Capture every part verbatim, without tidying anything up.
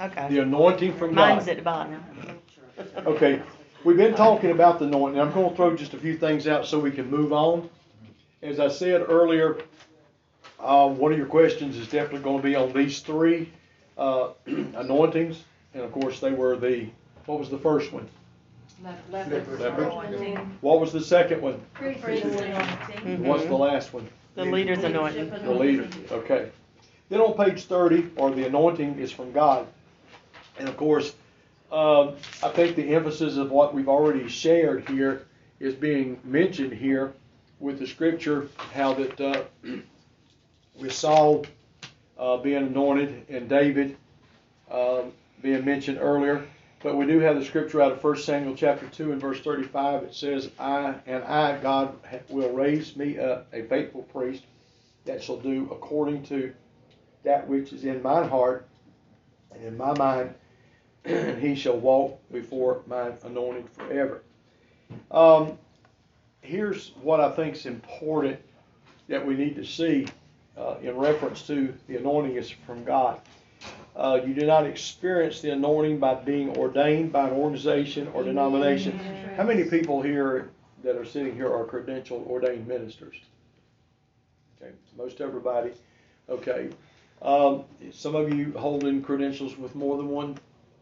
Okay. The anointing from Mine's God. at the bottom. Okay, we've been talking about the anointing. I'm going to throw just a few things out so we can move on. As I said earlier, uh, one of your questions is definitely going to be on these three uh, anointings. And of course, they were the, what was the first one? Leopard. Leopard. What was the second one? Priest Mhm. What's the last one? The leader's anointing. The leader. Okay. Then on page thirty, or the anointing is from God. And of course, uh, I think the emphasis of what we've already shared here is being mentioned here with the scripture, how that uh, with Saul uh, being anointed and David uh, being mentioned earlier. But we do have the scripture out of First Samuel chapter two and verse thirty-five. It says, I and I, God, will raise me up a faithful priest that shall do according to that which is in mine heart and in my mind, and he shall walk before mine anointed forever. Um, here's what I think is important that we need to see uh, in reference to the anointing is from God. Uh, you do not experience the anointing by being ordained by an organization or denomination. How many people here that are sitting here are credentialed ordained ministers? Okay, most everybody. Okay. Um, some of you holding credentials with more than one.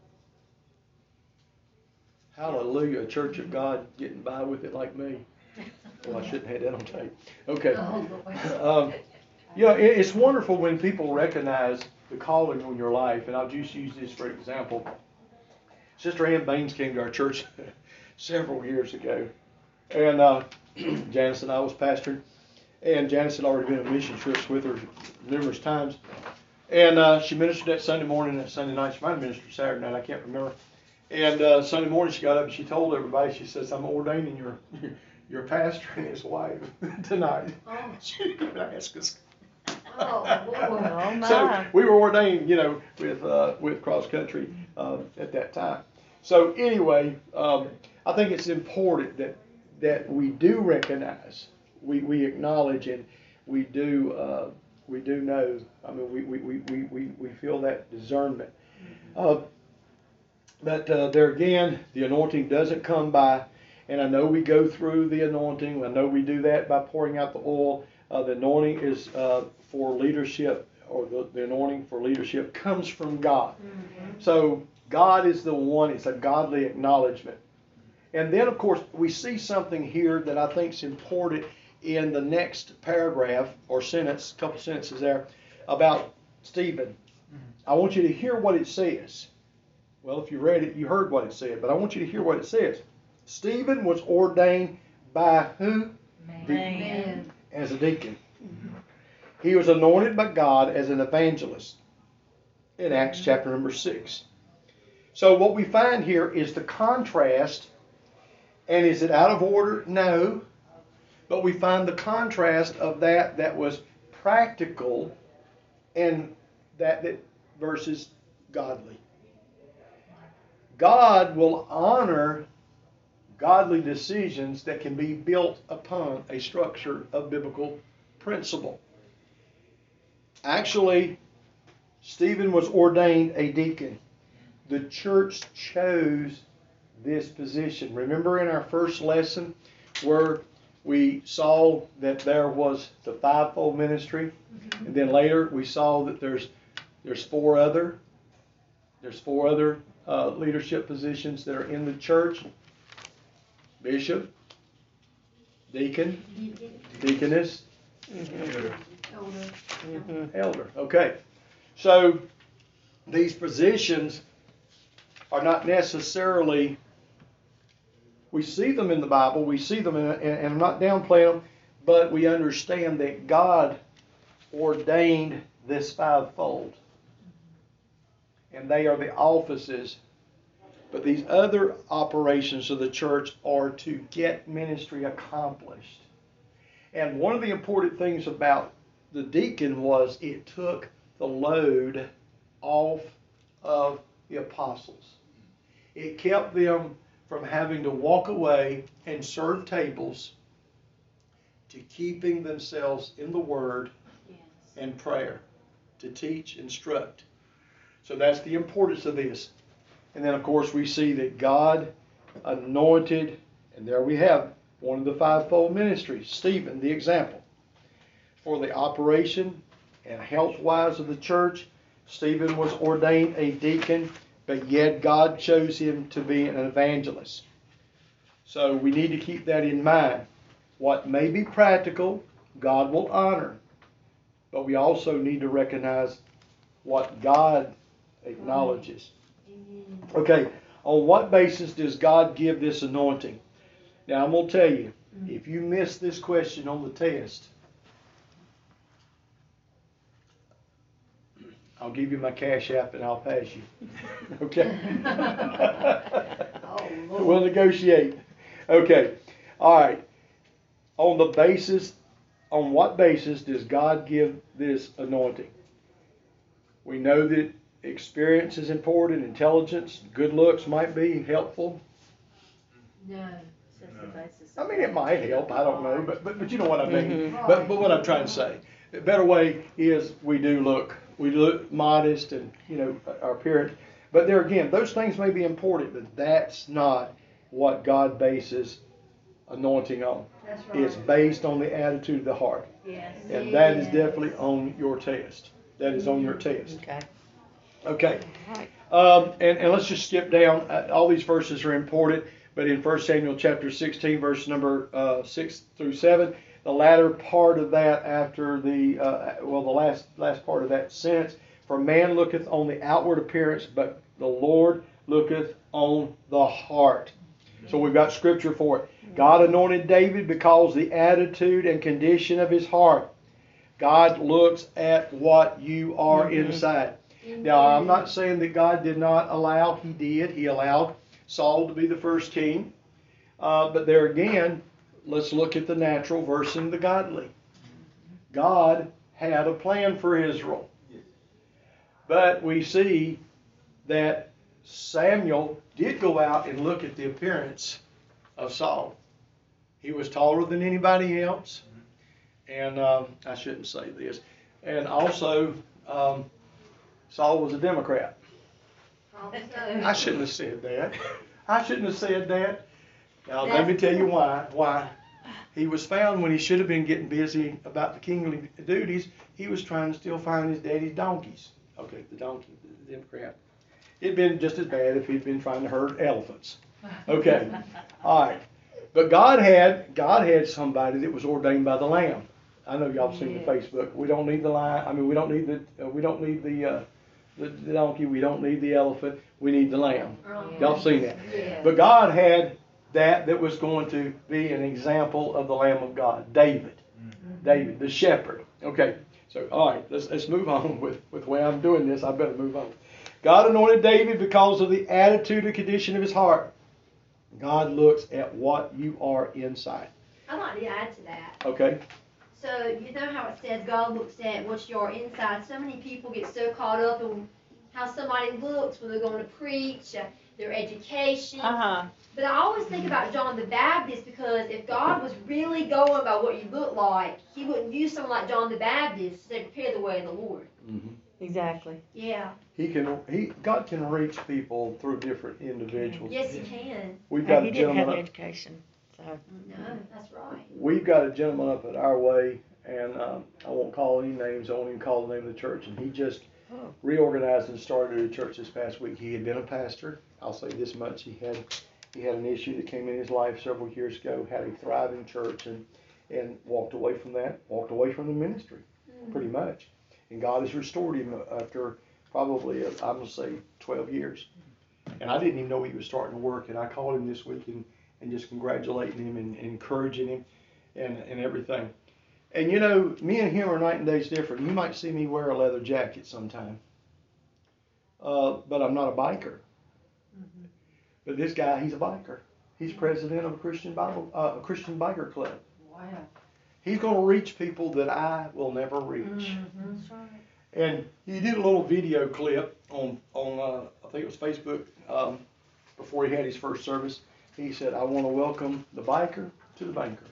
Hallelujah, a church of God getting by with it like me. Well, I shouldn't have that on tape. Okay. Um, you know, it, it's wonderful when people recognize the calling on your life, and I'll just use this for example. Sister Ann Baines came to our church several years ago, and uh, Janice and I was pastoring, and Janice had already been on mission trips with her numerous times, and uh, she ministered that Sunday morning and that Sunday night. She might have ministered Saturday night, I can't remember. And uh, Sunday morning she got up and she told everybody, she says, I'm ordaining your your pastor and his wife tonight. Oh. She didn't even ask us. Oh, boy. Oh, my. So we were ordained, you know, with uh, with cross country uh, at that time. So anyway, um, I think it's important that that we do recognize, we, we acknowledge, and we do uh, we do know. I mean, we we, we, we, we we feel that discernment. Uh, but uh, there again, the anointing doesn't come by. And I know we go through the anointing. I know we do that by pouring out the oil. Uh, the anointing is uh, for leadership, or the, the anointing for leadership comes from God. Mm-hmm. So God is the one. It's a godly acknowledgement. And then, of course, we see something here that I think is important in the next paragraph or sentence, a couple sentences there, about Stephen. Mm-hmm. I want you to hear what it says. Well, if you read it, you heard what it said, but I want you to hear what it says. Stephen was ordained by who? Man. Man. As a deacon. Mm-hmm. He was anointed by God as an evangelist in Acts mm-hmm. chapter number six. So what we find here is the contrast. And is it out of order? No. But we find the contrast of that that was practical and that, that versus godly. God will honor godly decisions that can be built upon a structure of biblical principle. Actually, Stephen was ordained a deacon. The church chose this position. Remember in our first lesson where we saw that there was the fivefold ministry, mm-hmm. and then later we saw that there's there's four other there's four other uh, leadership positions that are in the church. Bishop, deacon, deaconess, mm-hmm. elder. Mm-hmm. Elder. Okay. So these positions are not necessarily, we see them in the Bible, we see them, in, and I'm not downplaying them, but we understand that God ordained this fivefold. And they are the offices. But these other operations of the church are to get ministry accomplished. And one of the important things about the deacon was it took the load off of the apostles. It kept them from having to walk away and serve tables to keeping themselves in the Word yes. and prayer, to teach, instruct. So that's the importance of this. And then, of course, we see that God anointed, and there we have one of the fivefold ministries, Stephen, the example. For the operation and health-wise of the church, Stephen was ordained a deacon, but yet God chose him to be an evangelist. So we need to keep that in mind. What may be practical, God will honor. But we also need to recognize what God acknowledges. Okay, on what basis does God give this anointing? Now I'm going to tell you, if you miss this question on the test, I'll give you my cash app and I'll pass you. Okay? Oh, We'll negotiate. Okay. All right. On the basis, on what basis does God give this anointing? We know that experience is important, intelligence, good looks might be helpful. No. I mean, it might help. I don't know, but but, but you know what I mean. Mhm. But but what I'm trying to say, the better way is we do look we look modest and you know our appearance. But there again, those things may be important, but that's not what God bases anointing on. That's right. It's based on the attitude of the heart, Yes. and that is Yes. definitely on your test. That is on your test. Okay. Okay. All right. Um, and, and let's just skip down. Uh, all these verses are important, but in First Samuel chapter sixteen, verse number uh, six through seven, the latter part of that after the, uh, well, the last last part of that sentence, for man looketh on the outward appearance, but the Lord looketh on the heart. So we've got scripture for it. God anointed David because the attitude and condition of his heart. God looks at what you are Mhm. inside. Now, I'm not saying that God did not allow, He did. He allowed Saul to be the first king. Uh, but there again, let's look at the natural versus the godly. God had a plan for Israel. But we see that Samuel did go out and look at the appearance of Saul. He was taller than anybody else. And um, I shouldn't say this. And also, um, Saul was a Democrat. I shouldn't have said that. I shouldn't have said that. Now, let me tell you why. Why? He was found when he should have been getting busy about the kingly duties. He was trying to still find his daddy's donkeys. Okay, the donkey, the Democrat. It'd been just as bad if he'd been trying to herd elephants. Okay, all right. But God had God had somebody that was ordained by the Lamb. I know y'all have seen the Facebook. We don't need the lion. I mean, we don't need the uh, we don't need the, uh, the the donkey. We don't need the elephant. We need the lamb. Y'all have seen that. Yeah. But God had that that was going to be an example of the Lamb of God, David. David, the shepherd. Okay, so all right, let's let's move on with with the way I'm doing this. I better move on. God anointed David because of the attitude and condition of his heart. God looks at what you are inside. I'd like to add to that. Okay. So you know how it says God looks at what you are inside. So many people get so caught up in how somebody looks when they're going to preach, uh, their education. Uh-huh. But I always think about John the Baptist, because if God was really going by what you look like, He wouldn't use someone like John the Baptist to say, prepare the way of the Lord. Mm-hmm. Exactly. Yeah. He can he God can reach people through different individuals. Yes, He can. We've And got he a didn't have gentleman an up, education, so. No, that's right. we've got a gentleman up at our way, and um, I won't call any names. I won't even call the name of the church. And he just Oh. reorganized and started a church this past week. He had been a pastor. I'll say this much: he had he had an issue that came in his life several years ago. Had a thriving church, and and walked away from that. Walked away from the ministry, pretty much. And God has restored him after probably, uh, I'm going to say, twelve years. And I didn't even know he was starting to work. And I called him this week and, and just congratulating him and, and encouraging him and, and everything. And you know, me and him are night and days different. You might see me wear a leather jacket sometime. Uh, but I'm not a biker. Mhm. But this guy, he's a biker. He's president of a Christian Bible, uh, a Christian biker club. Wow. He's going to reach people that I will never reach. Mhm. That's right. And he did a little video clip on, on uh, I think it was Facebook, um, before he had his first service. He said, I want to welcome the biker to the banker.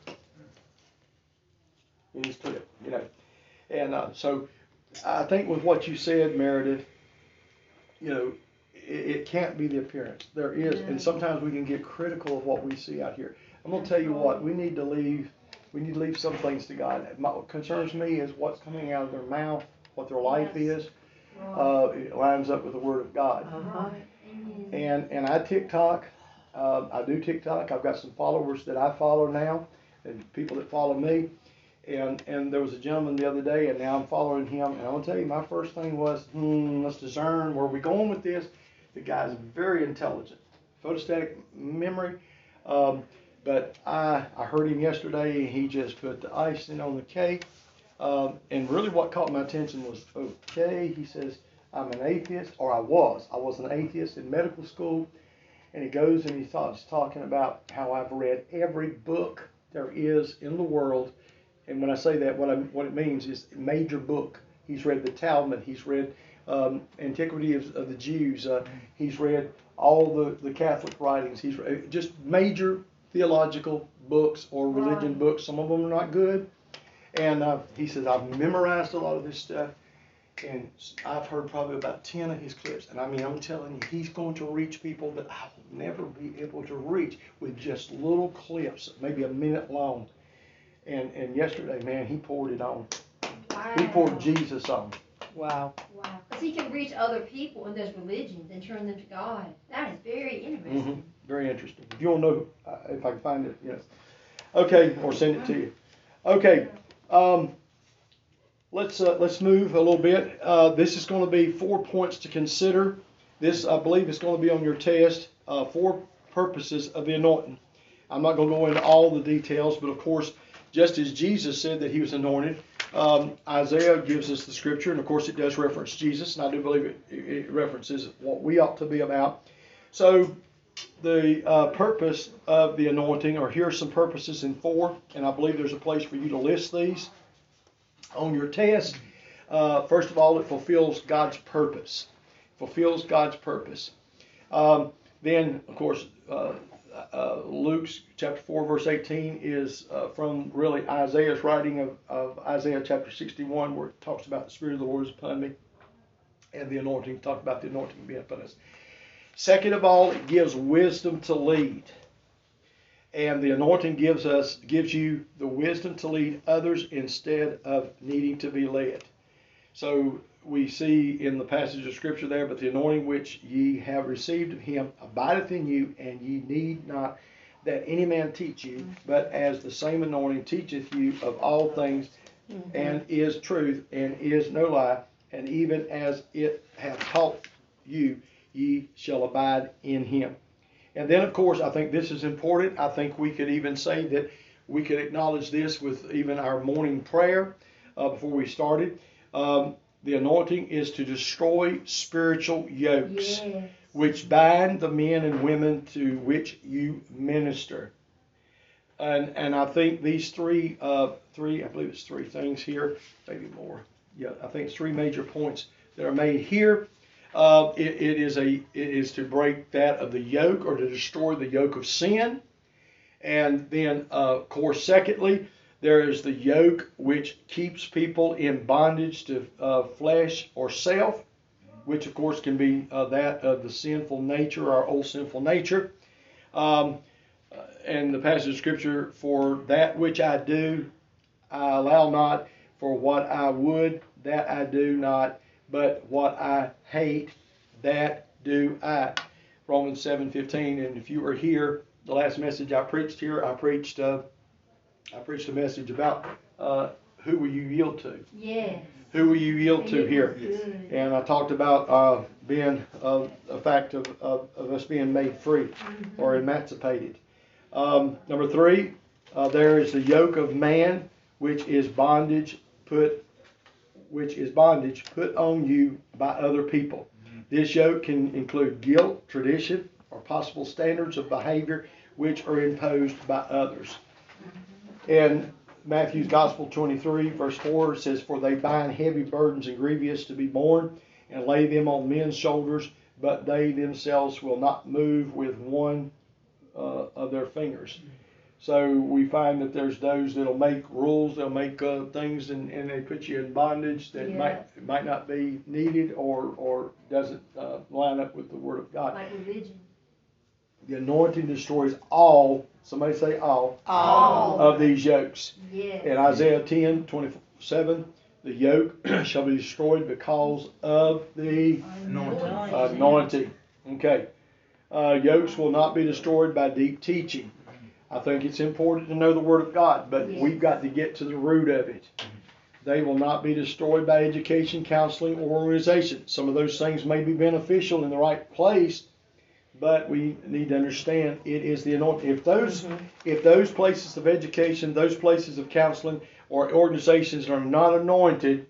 In his clip, you know. And uh, so I think with what you said, Meredith, you know, it, it can't be the appearance. There is, Yeah. and sometimes we can get critical of what we see out here. I'm gonna tell you what, we need to leave, we need to leave some things to God. What concerns me is what's coming out of their mouth, what their life Yes. is. Uh, it lines up with the Word of God. Uh-huh. Amen. And and I TikTok, uh, I do TikTok. I've got some followers that I follow now, and people that follow me. And and there was a gentleman the other day, and now I'm following him. And I'll tell you, my first thing was, hmm, let's discern where we're going with this. The guy's very intelligent, photostatic memory. Um, but I I heard him yesterday, and he just put the icing on the cake. Um, and really, what caught my attention was, okay, he says, I'm an atheist, or I was. I was an atheist in medical school. And he goes and he starts talking about how I've read every book there is in the world. And when I say that, what I what it means is major book. He's read the Talmud. He's read um, Antiquity of, of the Jews. Uh, he's read all the, the Catholic writings. He's read just major theological books or religion Right. books. Some of them are not good. And uh, he says, I've memorized a lot of this stuff. And I've heard probably about ten of his clips. And I mean, I'm telling you, he's going to reach people that I will never be able to reach with just little clips, maybe a minute long. And and yesterday, man, he poured it on. Wow. He poured Jesus on. Wow. Wow. Because he can reach other people in those religions and turn them to God. That is very interesting. Mm-hmm. Very interesting. If you want to know, uh, if I can find it, yes. Okay, or send it to you. Okay. Um, Let's uh, let's move a little bit. Uh, this is going to be four points to consider. This, I believe, is going to be on your test. Uh, four purposes of the anointing. I'm not going to go into all the details, but of course, just as Jesus said that he was anointed, um, Isaiah gives us the scripture, and of course, it does reference Jesus, and I do believe it, it references what we ought to be about. So, the uh, purpose of the anointing, or here are some purposes in four, and I believe there's a place for you to list these on your test. Uh, first of all, it fulfills God's purpose. Fulfills God's purpose. Um, then, of course, uh, uh, Luke's chapter four, verse eighteen is uh, from really Isaiah's writing of, of Isaiah chapter sixty-one, where it talks about the Spirit of the Lord is upon me, and the anointing, talk about the anointing being upon us. Second of all, it gives wisdom to lead. And the anointing gives us, gives you the wisdom to lead others instead of needing to be led. So we see in the passage of scripture there, but the anointing which ye have received of him abideth in you, and ye need not that any man teach you, but as the same anointing teacheth you of all things, mm-hmm. and is truth, and is no lie, and even as it hath taught you, ye shall abide in him. And then, of course, I think this is important. I think we could even say that we could acknowledge this with even our morning prayer uh, before we started. Um, the anointing is to destroy spiritual yokes, Yes. which bind the men and women to which you minister. And and I think these three, uh, three, I believe it's three things here, maybe more. Yeah, I think it's three major points that are made here. Uh, it, it is a it is to break that of the yoke, or to destroy the yoke of sin. And then, uh, of course, secondly, there is the yoke which keeps people in bondage to uh, flesh or self, which of course can be uh, that of the sinful nature, our old sinful nature. Um, and the passage of scripture, for that which I do, I allow not, for what I would, that I do not. But what I hate, that do I. Romans seven fifteen. And if you were here, the last message I preached here, I preached uh, I preached a message about uh, who will you yield to? Yes. Who will you yield to here? Good. And I talked about uh, being uh, a fact of, of, of us being made free, mm-hmm. or emancipated. Um, number three, uh, there is the yoke of man, which is bondage put which is bondage put on you by other people. This yoke can include guilt, tradition, or possible standards of behavior which are imposed by others. In Matthew's Gospel twenty-three, verse four, it says, for they bind heavy burdens and grievous to be borne, and lay them on men's shoulders, but they themselves will not move with one uh, of their fingers. So we find that there's those that'll make rules, they'll make uh, things, and, and they put you in bondage that Yeah. might might not be needed or or doesn't uh, line up with the Word of God. Like religion. The anointing destroys all. Somebody say all. All. Of these yokes. Yes. In Isaiah ten twenty-seven, the yoke shall be destroyed because of the Anointing. anointing. Okay. Uh, yokes will not be destroyed by deep teaching. I think it's important to know the Word of God, but Yes. we've got to get to the root of it. They will not be destroyed by education, counseling, or organization. Some of those things may be beneficial in the right place, but we need to understand it is the anointing. If those, Mhm. if those places of education, those places of counseling, or organizations are not anointed,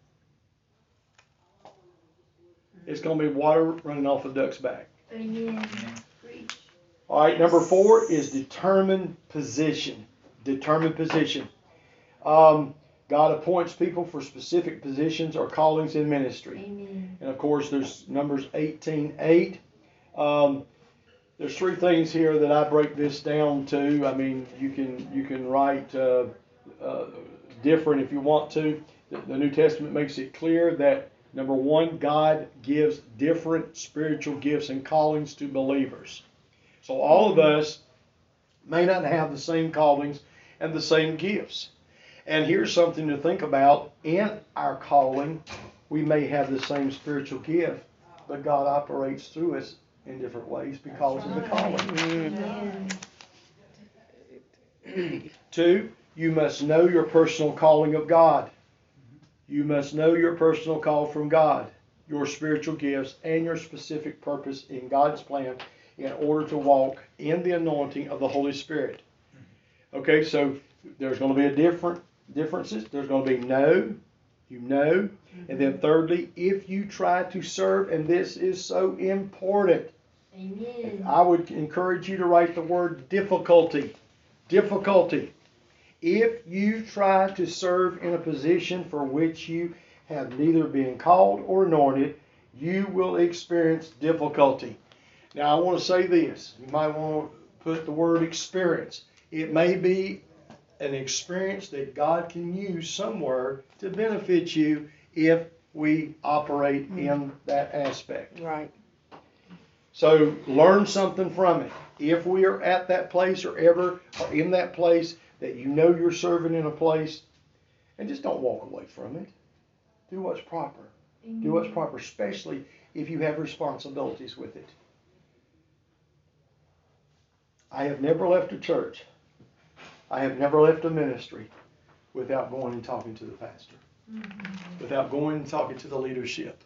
it's going to be water running off a duck's back. Amen. Preach. All right, number four is determined position. Determined position. Um, God appoints people for specific positions or callings in ministry. Amen. And of course, there's Numbers eighteen eight. Um, there's three things here that I break this down to. I mean, you can you can write uh, uh, different if you want to. The, the New Testament makes it clear that number one, God gives different spiritual gifts and callings to believers. So all of us may not have the same callings and the same gifts. And here's something to think about. In our calling, we may have the same spiritual gift, but God operates through us in different ways because of the calling. Amen. Two, you must know your personal calling of God. You must know your personal call from God, your spiritual gifts, and your specific purpose in God's plan in order to walk in the anointing of the Holy Spirit. Okay, so there's going to be a different differences. There's going to be know, you know, and then thirdly, if you try to serve, and this is so important, Amen. I would encourage you to write the word difficulty. Difficulty. If you try to serve in a position for which you have neither been called or anointed, you will experience difficulty. Now I want to say this. You might want to put the word experience. It may be an experience that God can use somewhere to benefit you if we operate in that aspect. Right. So learn something from it. If we are at that place or ever are in that place that you know you're serving in a place, and just don't walk away from it. Do what's proper. Amen. Do what's proper, especially if you have responsibilities with it. I have never left a church. I have never left a ministry without going and talking to the pastor. Mm-hmm. Without going and talking to the leadership.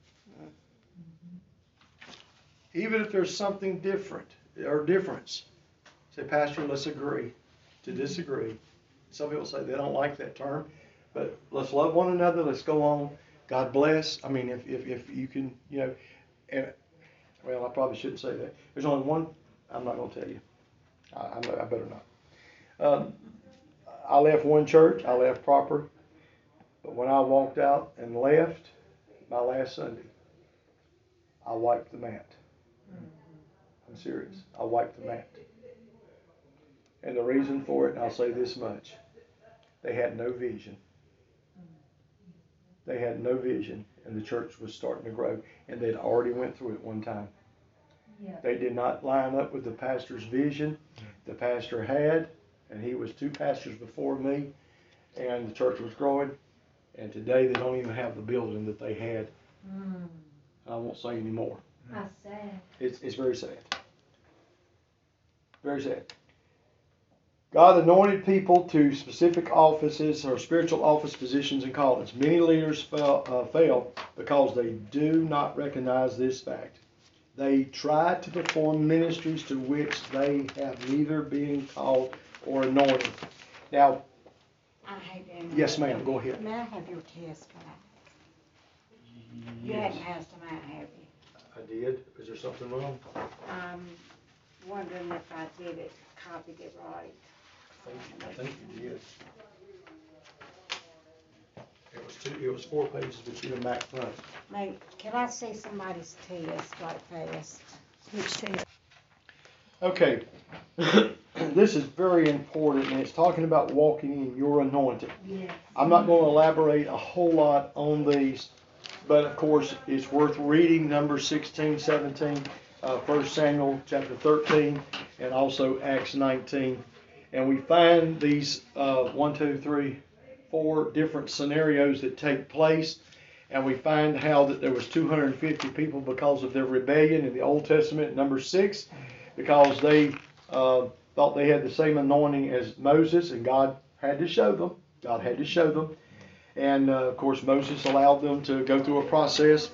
Even if there's something different or difference. Say, Pastor, let's agree to disagree. Some people say they don't like that term, but let's love one another. Let's go on. God bless. I mean, if, if, if you can, you know, and well, I probably shouldn't say that. There's only one. I'm not going to tell you. I, I, I better not. Um, I left one church. I left proper. But when I walked out and left my last Sunday, I wiped the mat. I'm serious. I wiped the mat. And the reason for it, and I'll say this much, they had no vision. They had no vision, and the church was starting to grow, and they'd already went through it one time. Yeah. They did not line up with the pastor's vision. The pastor had, and he was two pastors before me, and the church was growing, and today they don't even have the building that they had. Mm. I won't say any more. That's sad. It's, it's very sad. Very sad. God anointed people to specific offices or spiritual office positions and callings. Many leaders fail, uh, fail because they do not recognize this fact. They try to perform ministries to which they have neither been called or anointed. Now, I hate to interrupt. yes, ma'am, go ahead. May I have your test back? You hadn't passed them out, have you? I did. Is there something wrong? I'm wondering if I did it, copied it right. I think, I think you did. It was two. It was four pages, but you went back front. May, can I see somebody's test right fast? Which test? Okay. This is very important, and it's talking about walking in your anointing. Yes. I'm not going to elaborate a whole lot on these, but of course it's worth reading Numbers sixteen, seventeen, uh, First Samuel chapter thirteen, and also Acts nineteen. And we find these uh, one, two, three, four different scenarios that take place. And we find how that there was two hundred fifty people because of their rebellion in the Old Testament, number six, because they uh, thought they had the same anointing as Moses, and God had to show them. God had to show them. And uh, of course, Moses allowed them to go through a process,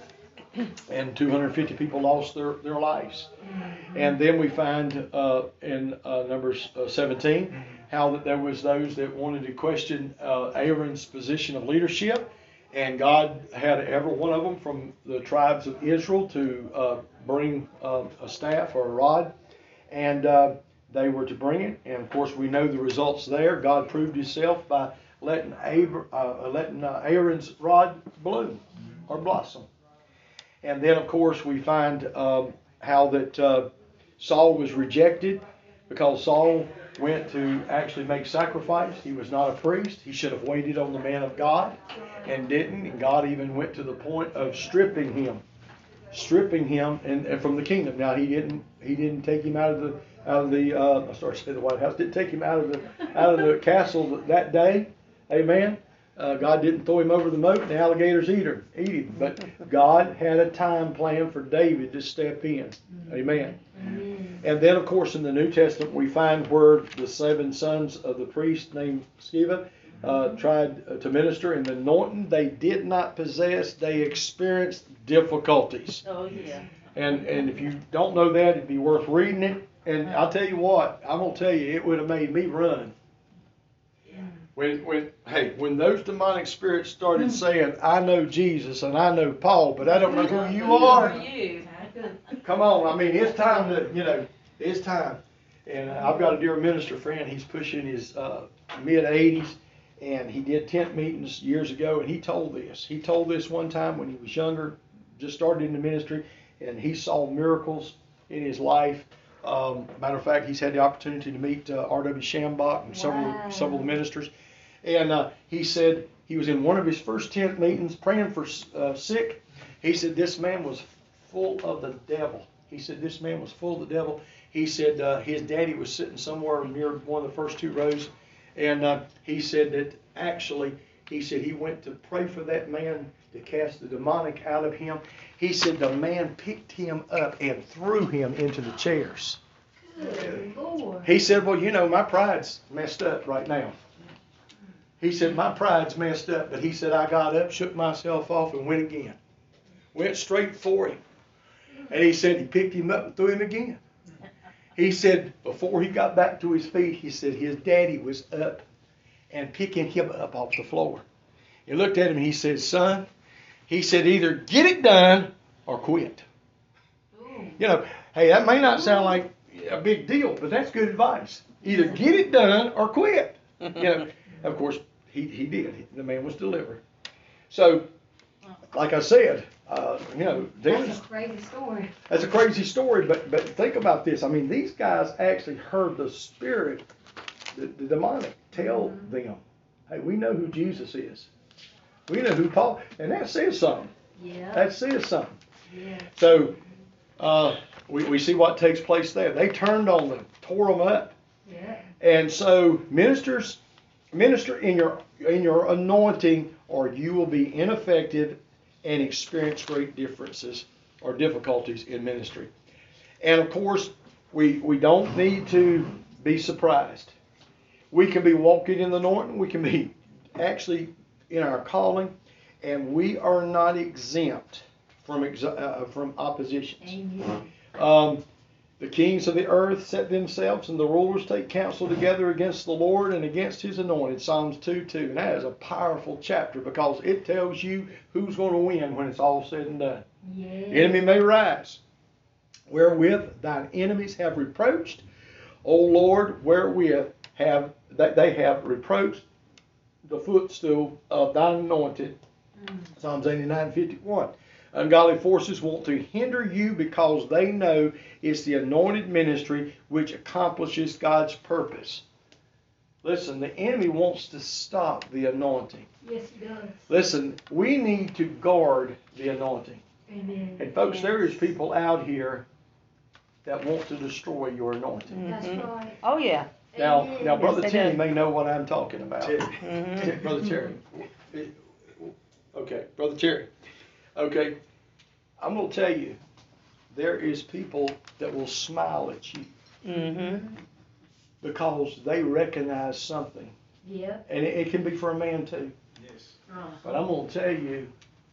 and two hundred fifty people lost their, their lives. And then we find uh, in uh, Numbers uh, seventeen how that there was those that wanted to question uh, Aaron's position of leadership. And God had every one of them from the tribes of Israel to uh, bring uh, a staff or a rod. And uh, they were to bring it. And of course, we know the results there. God proved himself by letting, Abra- uh, letting uh, Aaron's rod bloom or blossom. And then, of course, we find um, how that uh, Saul was rejected because Saul went to actually make sacrifice. He was not a priest. He should have waited on the man of God and didn't. And God even went to the point of stripping him, stripping him and, and from the kingdom. Now he didn't. He didn't take him out of the out of the. Uh, I started to say the White House didn't take him out of the out of the castle that day. Amen. Uh, God didn't throw him over the moat and the alligators eat him. Eat him. But God had a time plan for David to step in. Amen. Amen. And then, of course, in the New Testament, we find where the seven sons of the priest named Sceva uh, tried to minister, and the anointing they did not possess, they experienced difficulties. Oh, yeah. And and if you don't know that, it'd be worth reading it. And I'll tell you what, I'm gonna tell you, it would have made me run. When when hey, when those demonic spirits started saying, "I know Jesus and I know Paul, but I don't know who you are." you? Come on, I mean, it's time to, you know, it's time. And I've got a dear minister friend, he's pushing his uh, mid eighties, and he did tent meetings years ago, and he told this. He told this one time when he was younger, just started in the ministry, and he saw miracles in his life. Um, matter of fact, he's had the opportunity to meet uh, R W Shambach and several, Wow. several of the ministers. And uh, he said he was in one of his first tent meetings praying for uh, sick. He said this man was full of the devil. He said this man was full of the devil. He said uh, his daddy was sitting somewhere near one of the first two rows. And uh, he said that actually, he said he went to pray for that man to cast the demonic out of him. He said the man picked him up and threw him into the chairs. Good Lord. He said, well, you know, my pride's messed up right now. He said, my pride's messed up. But he said, I got up, shook myself off, and went again. Went straight for him. And he said he picked him up and threw him again. He said before he got back to his feet, he said his daddy was up and picking him up off the floor. He looked at him and he said, son, he said, either get it done or quit. Ooh. You know, hey, that may not sound like a big deal, but that's good advice. Either get it done or quit. You know, of course, he, he did. The man was delivered. So, like I said, uh, you know, That's there's, a crazy story. that's a crazy story, but but think about this. I mean, these guys actually heard the spirit, the, the demonic, tell Mhm. them, hey, we know who Jesus is. We know who Paul, and that says something. Yeah. That says something. Yeah. So, uh, we, we see what takes place there. They turned on them, tore them up. Yeah. And so, ministers, minister in your in your anointing, or you will be ineffective and experience great differences or difficulties in ministry. And of course, we we don't need to be surprised. We can be walking in the anointing. We can be actually in our calling, and we are not exempt from ex- uh, from oppositions. Amen. Um, the kings of the earth set themselves, and the rulers take counsel together against the Lord and against His anointed. Psalms two two. And that is a powerful chapter because it tells you who's going to win when it's all said and done. Yeah. The enemy may rise, wherewith thine enemies have reproached. O Lord, wherewith have that they have reproached the footstool of thine anointed. Mm. Psalms eighty-nine fifty-one. Ungodly forces want to hinder you because they know it's the anointed ministry which accomplishes God's purpose. Listen, the enemy wants to stop the anointing. Yes, he does. Listen, we need to guard the anointing. Amen. And folks, Yes. there is people out here that want to destroy your anointing. That's Mhm. right. Oh, yeah. Now, Amen. now, Brother Yes, they Timmy do. may know what I'm talking about. Mhm. Brother Terry. Okay, Brother Terry. Okay, I'm going to tell you, there is people that will smile at you Mhm. because they recognize something. Yep. And it, it can be for a man too. Yes. But I'm going to tell you,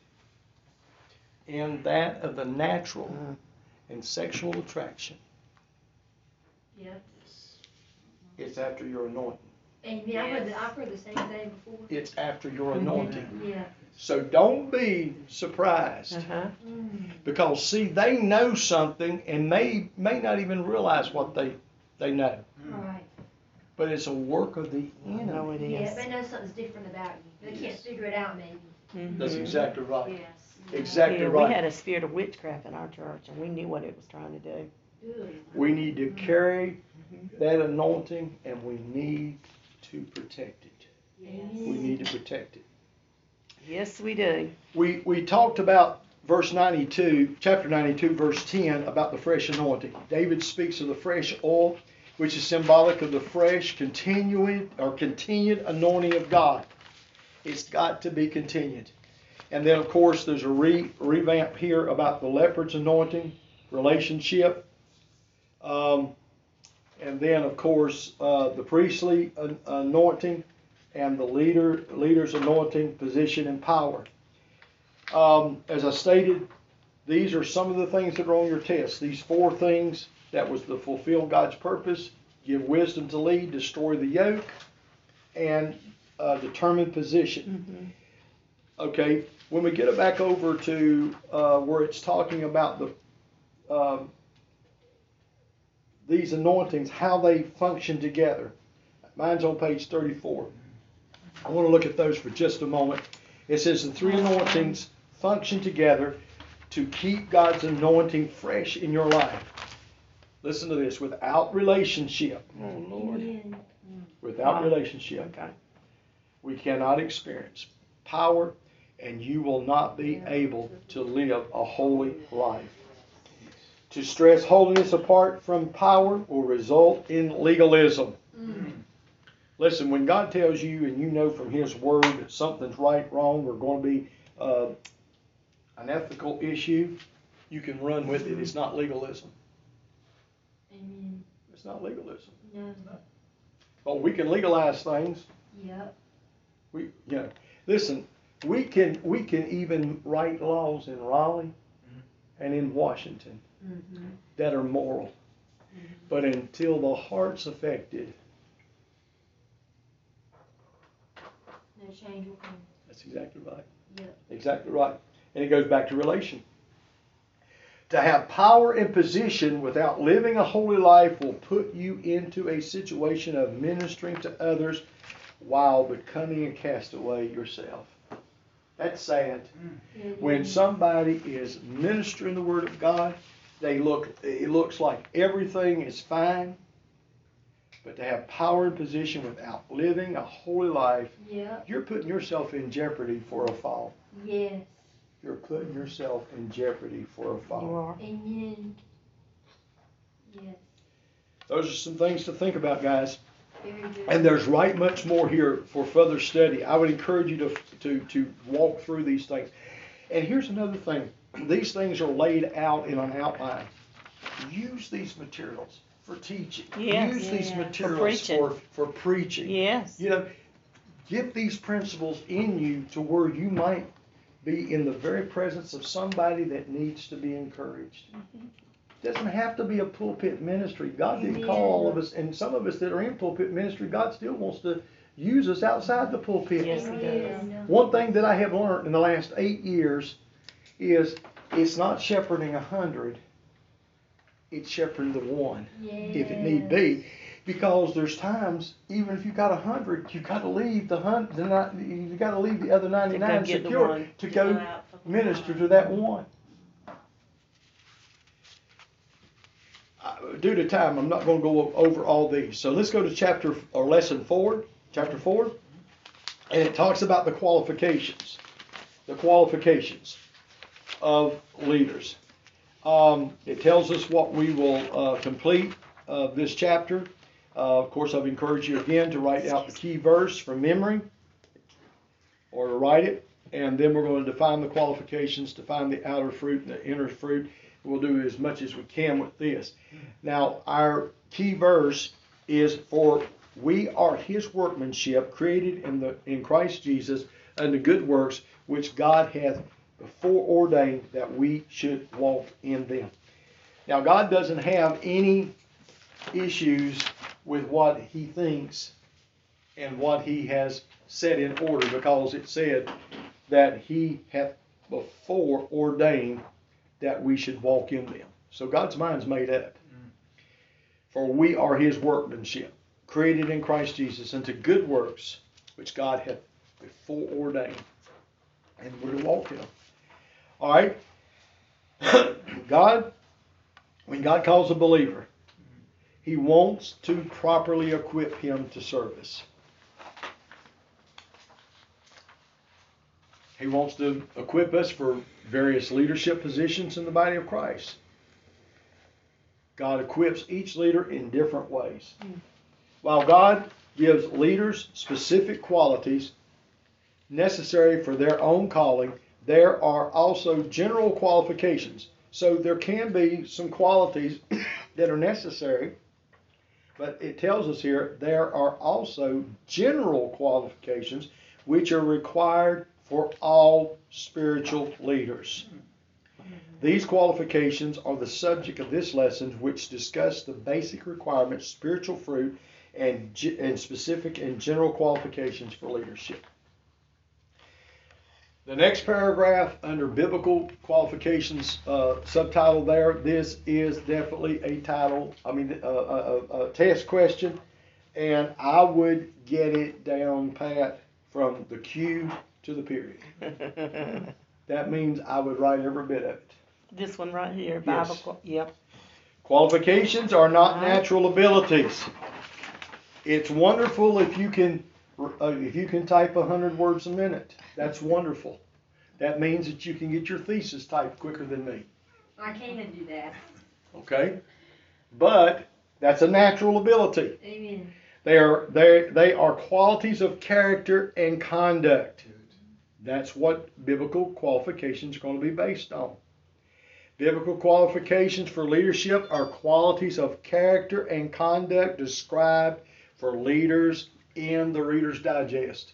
in that of the natural and sexual attraction, Yep. it's after your anointing. Amen. I've heard, the, I've heard the same thing before. It's after your Mhm. anointing. Yeah. So don't be surprised. Uh-huh. Mm. Because see, they know something and may may not even realize what they they know. Right. But it's a work of the I know enemy. it Yeah, is. they know something's different about you. They can't Yes. figure it out maybe. Mhm. That's exactly right. Yes. Exactly Yeah, right. we had a spirit of witchcraft in our church, and we knew what it was trying to do. Good. We need to carry Mhm. that anointing and we need to protect it. Yes. We need to protect it. Yes, we do. We we talked about verse ninety-two, chapter ninety-two, verse ten, about the fresh anointing. David speaks of the fresh oil, which is symbolic of the fresh, continuing or continued anointing of God. It's got to be continued. And then, of course, there's a re, revamp here about the leopard's anointing, relationship. Um, and then, of course, uh, the priestly an- anointing and the leader leader's anointing, position, and power. Um, as I stated, these are some of the things that are on your test. These four things that was to fulfill God's purpose, give wisdom to lead, destroy the yoke, and uh, determine position. Mhm. Okay, when we get it back over to uh, where it's talking about the um, these anointings, how they function together. Mine's on page thirty-four. I want to look at those for just a moment. It says the three anointings function together to keep God's anointing fresh in your life. Listen to this. Without relationship, Oh, Lord. Amen. without Wow. relationship, Okay. we cannot experience power, and you will not be able to live a holy life. To stress holiness apart from power will result in legalism. Mm. Listen, when God tells you and you know from His Word that something's right, wrong, or going to be uh, an ethical issue, you can run with it. It's not legalism. Amen. It's not legalism. No. But we can legalize things. Yep. We, you know, listen. We can we can even write laws in Raleigh and in Washington Mm-hmm. that are moral. But until the heart's affected, No change will come. that's exactly right. Yep. Exactly right. And it goes back to relation. To have power and position without living a holy life will put you into a situation of ministering to others while becoming a castaway yourself. That's sad. It When is. somebody is ministering the Word of God, they look. It looks like everything is fine. But to have power and position without living a holy life, Yep. you're putting yourself in jeopardy for a fall. Yes. You're putting yourself in jeopardy for a You fall. are. Amen. Yes. Those are some things to think about, guys. Very good. And there's right much more here for further study. I would encourage you to to to walk through these things. And here's another thing. These things are laid out in an outline. Use these materials for teaching. Yes. Use these Yeah. materials For preaching. for, for preaching. Yes. You know, get these principles in you to where you might be in the very presence of somebody that needs to be encouraged. It doesn't have to be a pulpit ministry. God didn't call all of us, and some of us that are in pulpit ministry, God still wants to use us outside the pulpit. Yes, He does. Amen. One thing that I have learned in the last eight years is it's not shepherding a hundred, it's shepherding the one, if it need be. Because there's times, even if you got a hundred, you got to leave the hundred. You got to leave the other ninety-nine get the secure one. to To go go out for minister to that one. Due to time, I'm not going to go over all these. So let's go to chapter or lesson four, chapter four, and it talks about the qualifications, the qualifications of leaders. Um, it tells us what we will uh, complete uh, this chapter. Uh, of course, I've encouraged you again to write out the key verse from memory, or to write it, and then we're going to define the qualifications, define the outer fruit and the inner fruit. We'll do as much as we can with this. Now, our key verse is, for we are His workmanship, created in the in Christ Jesus unto good works, which God hath before ordained that we should walk in them. Now, God doesn't have any issues with what He thinks and what He has set in order, because it said that He hath before ordained that we should walk in them. So God's mind's made up. Mm. For we are His workmanship, created in Christ Jesus unto good works, which God hath before ordained, and we're to walk in them. All right. God, when God calls a believer, He wants to properly equip him to service. He wants to equip us for various leadership positions in the body of Christ. God equips each leader in different ways. Mm. While God gives leaders specific qualities necessary for their own calling, there are also general qualifications. So there can be some qualities that are necessary, but it tells us here there are also general qualifications which are required for all spiritual leaders. These qualifications are the subject of this lesson, which discuss the basic requirements, spiritual fruit, and, and specific and general qualifications for leadership. The next paragraph under biblical qualifications, uh, subtitle there, this is definitely a title, I mean a, a, a test question, and I would get it down pat from the cue to the period. That means I would write every bit of it. This one right here, Bible. Yes. Yep. Qualifications are not natural abilities. It's wonderful if you can uh, if you can type a hundred words a minute. That's wonderful. That means that you can get your thesis typed quicker than me. I can't do that. Okay, but that's a natural ability. Amen. They are they they are qualities of character and conduct. That's what biblical qualifications are going to be based on. Biblical qualifications for leadership are qualities of character and conduct described for leaders in the Reader's Digest.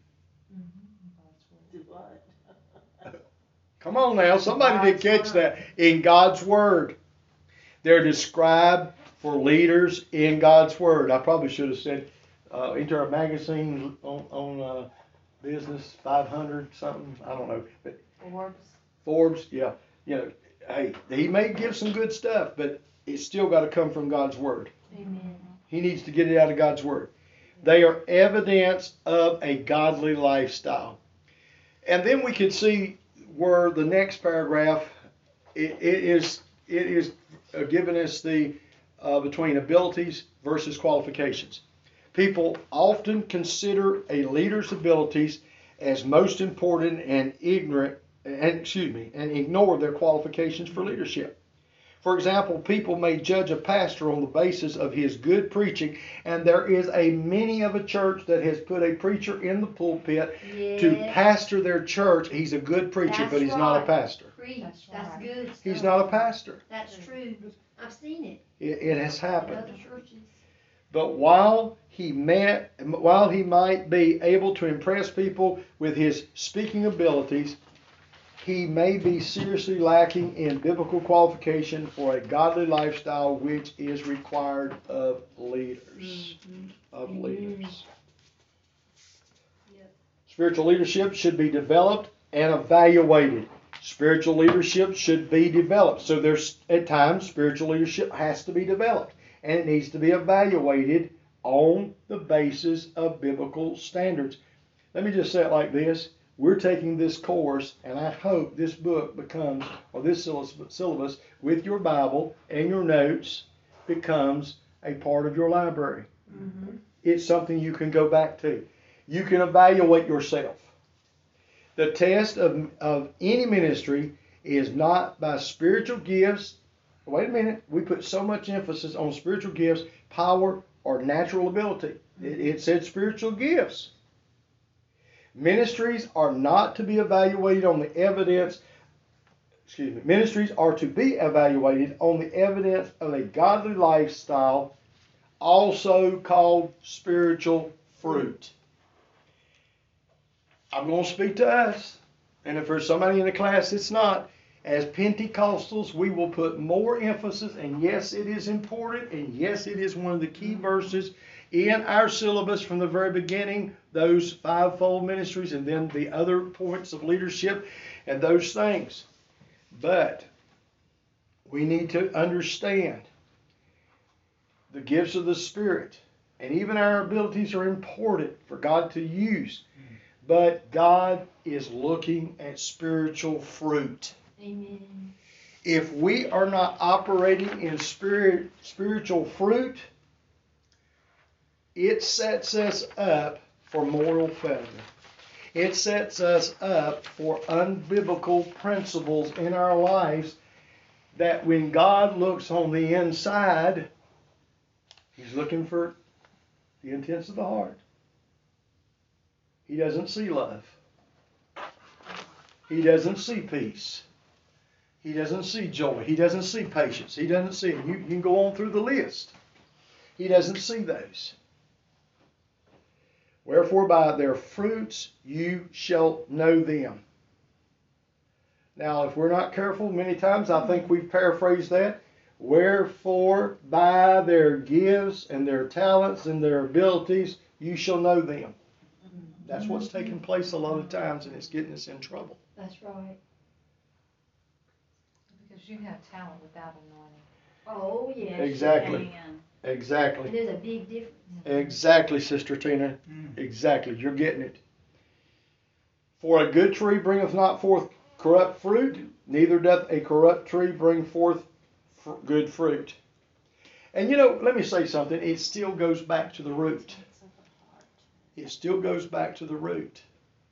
Come on now, somebody did catch that. In God's Word. They're described for leaders in God's Word. I probably should have said, uh, enter a magazine on, on uh, Business five hundred something. I don't know. But Forbes. Forbes, yeah. You know, hey, he may give some good stuff, but it's still got to come from God's Word. Amen. He needs to get it out of God's Word. They are evidence of a godly lifestyle. And then we can see where the next paragraph, it, it is it is uh, giving us the uh, between abilities versus qualifications. People often consider a leader's abilities as most important and ignorant, and excuse me, and ignore their qualifications for leadership. For example, people may judge a pastor on the basis of his good preaching, and there is a many of a church that has put a preacher in the pulpit Yes. to pastor their church. He's a good preacher, That's but he's not a right. pastor. Preach. That's That's right. good stuff. He's not a pastor. That's true. I've seen it It, it has in happened. other churches. But while he met, while he might be able to impress people with his speaking abilities, he may be seriously lacking in biblical qualification for a godly lifestyle, which is required of leaders. Mm-hmm. Of Amen. leaders. Yep. Spiritual leadership should be developed and evaluated. Spiritual leadership should be developed. So there's at times spiritual leadership has to be developed, and it needs to be evaluated on the basis of biblical standards. Let me just say it like this. we're taking this course, and I hope this book becomes, or this syllabus with your Bible and your notes becomes a part of your library. Mm-hmm. It's something you can go back to. You can evaluate yourself. The test of, of any ministry is not by spiritual gifts. Wait a minute. We put so much emphasis on spiritual gifts, power, or natural ability. It, it said spiritual gifts. Ministries are not to be evaluated on the evidence, excuse me, ministries are to be evaluated on the evidence of a godly lifestyle, also called spiritual fruit. I'm going to speak to us, and if there's somebody in the class that's not, as Pentecostals, we will put more emphasis, and yes, it is important, and yes, it is one of the key verses in our syllabus from the very beginning, those fivefold ministries and then the other points of leadership and those things. But we need to understand the gifts of the Spirit, and even our abilities are important for God to use. But God is looking at spiritual fruit. Amen. If we are not operating in spirit, spiritual fruit, it sets us up for moral failure. It sets us up for unbiblical principles in our lives that when God looks on the inside, He's looking for the intents of the heart. He doesn't see love. He doesn't see peace. He doesn't see joy. He doesn't see patience. He doesn't see it. You, you can go on through the list. He doesn't see those. Wherefore by their fruits you shall know them. Now, if we're not careful, many times I think we've paraphrased that. Wherefore by their gifts and their talents and their abilities you shall know them. That's what's taking place a lot of times, and it's getting us in trouble. That's right. Because you have talent without anointing. Oh, yes. Exactly. Amen. Exactly. And there's a big difference. Exactly, Sister Tina. Exactly. You're getting it. For a good tree bringeth not forth corrupt fruit, neither doth a corrupt tree bring forth fr- good fruit. And you know, let me say something. It still goes back to the root. It still goes back to the root.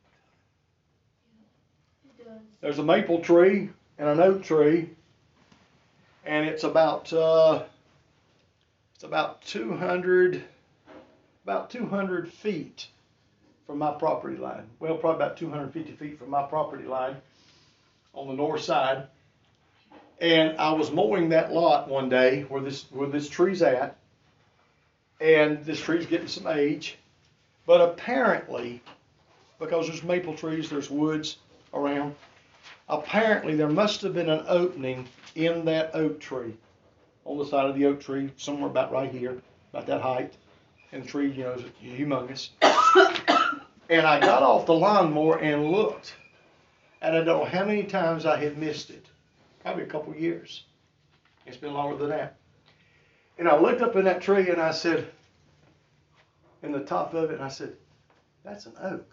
It does. There's a maple tree and an oak tree, and it's about uh, it's about two hundred about two hundred feet from my property line. Well, probably about two hundred fifty feet from my property line on the north side. And I was mowing that lot one day where this where this tree's at, and this tree's getting some age. But apparently, because there's maple trees, there's woods around, apparently there must have been an opening in that oak tree, on the side of the oak tree, somewhere about right here, about that height. And the tree, you know, is humongous. And I got off the lawnmower and looked. And I don't know how many times I had missed it. Probably a couple years. It's been longer than that. And I looked up in that tree and I said, in the top of it, and I said, that's an oak.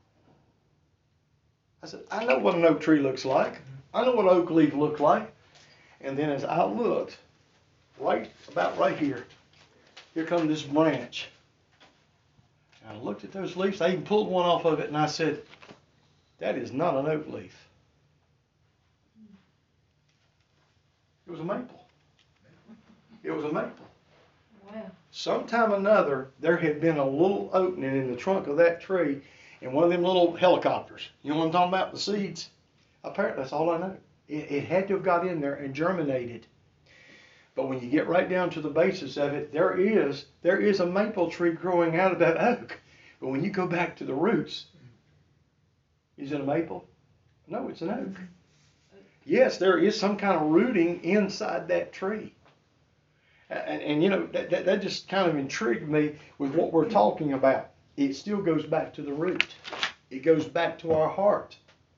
I said, I know what an oak tree looks like. I know what an oak leaf looks like. And then as I looked, right about right here, here comes this branch. And I looked at those leaves. I even pulled one off of it, and I said, that is not an oak leaf. It was a maple. It was a maple. Wow. Sometime or another, there had been a little opening in the trunk of that tree in one of them little helicopters. You know what I'm talking about? The seeds. Apparently, that's all I know. It, it had to have got in there and germinated. But when you get right down to the basis of it, there is there is a maple tree growing out of that oak. But when you go back to the roots, is it a maple? No, it's an oak. Yes, there is some kind of rooting inside that tree. And, and you know, that, that, that just kind of intrigued me with what we're talking about. It still goes back to the root. It goes back to our heart.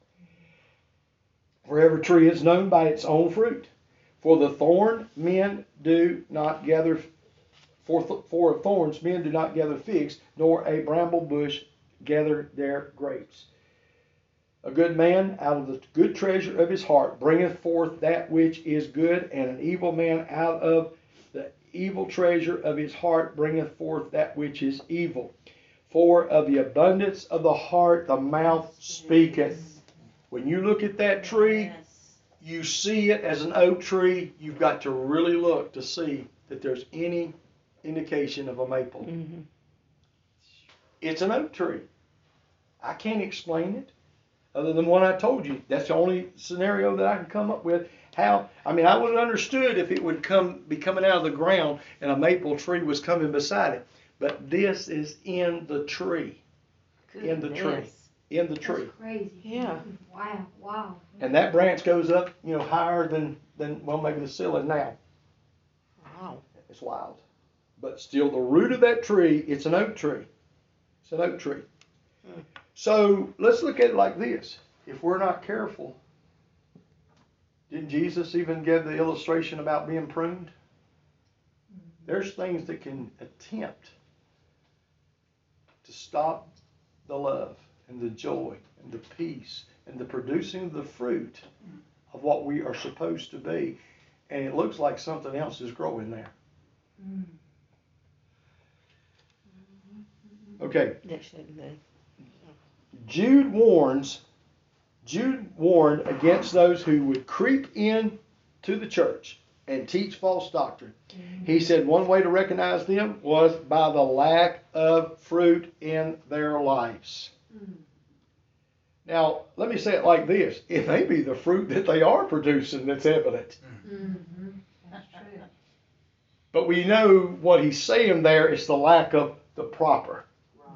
For every tree is known by its own fruit. For the thorn men do not gather, for, th- for thorns men do not gather figs, nor a bramble bush gather their grapes. A good man out of the good treasure of his heart bringeth forth that which is good, and an evil man out of the evil treasure of his heart bringeth forth that which is evil. For of the abundance of the heart the mouth speaketh. When you look at that tree, you see it as an oak tree. You've got to really look to see that there's any indication of a maple. Mm-hmm. It's an oak tree. I can't explain it other than what I told you. That's the only scenario that I can come up with. How? I mean, I would have understood if it would come be coming out of the ground and a maple tree was coming beside it. But this is in the tree. In the tree. Goodness. In the tree. That's crazy. Yeah. Wow, wow. And that branch goes up, you know, higher than, than well, maybe the ceiling now. Wow. It's wild. But still, the root of that tree, it's an oak tree. It's an oak tree. Hmm. So let's look at it like this. If we're not careful, didn't Jesus even give the illustration about being pruned? There's things that can attempt to stop the love and the joy and the peace and the producing of the fruit of what we are supposed to be. And it looks like something else is growing there. Okay. That shouldn't be. Jude warns, Jude warned against those who would creep in to the church and teach false doctrine. He said one way to recognize them was by the lack of fruit in their lives. Now, let me say it like this. It may be the fruit that they are producing that's evident. Mm-hmm. That's true. But we know what he's saying there is the lack of the proper.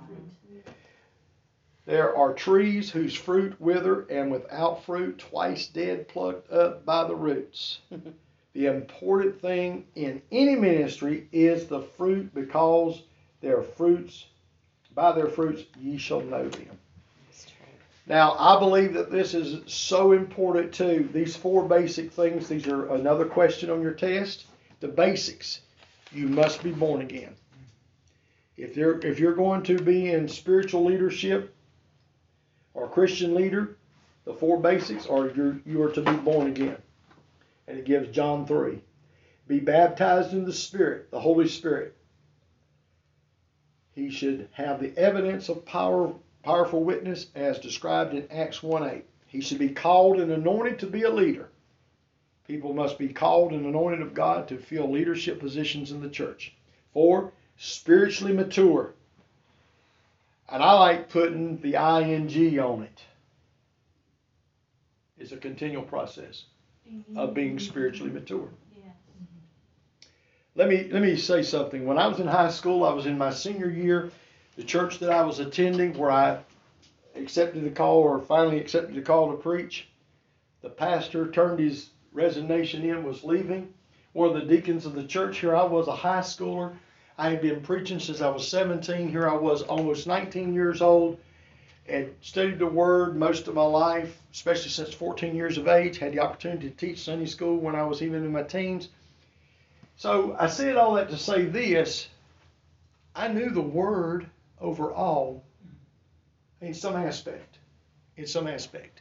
There are trees whose fruit wither, and without fruit, twice dead, plucked up by the roots. The important thing in any ministry is the fruit, because their fruits, by their fruits, ye shall know them. That's true. Now, I believe that this is so important too. These four basic things, these are another question on your test. The basics. You must be born again. If you're, if you're going to be in spiritual leadership or a Christian leader, the four basics are you're, you are to be born again. And it gives John three. Be baptized in the Spirit, the Holy Spirit. He should have the evidence of power, powerful witness as described in Acts one eight. He should be called and anointed to be a leader. People must be called and anointed of God to fill leadership positions in the church. Four, spiritually mature. And I like putting the I N G on it. It's a continual process of being spiritually mature. Let me let me say something. When I was in high school, I was in my senior year. The church that I was attending, where I accepted the call or finally accepted the call to preach, the pastor turned his resignation in, was leaving. One of the deacons of the church, here I was, a high schooler. I had been preaching since I was seventeen. Here I was almost nineteen years old. Had studied the Word most of my life, especially since fourteen years of age. Had the opportunity to teach Sunday school when I was even in my teens. So I said all that to say this. I knew the Word overall in some aspect. In some aspect.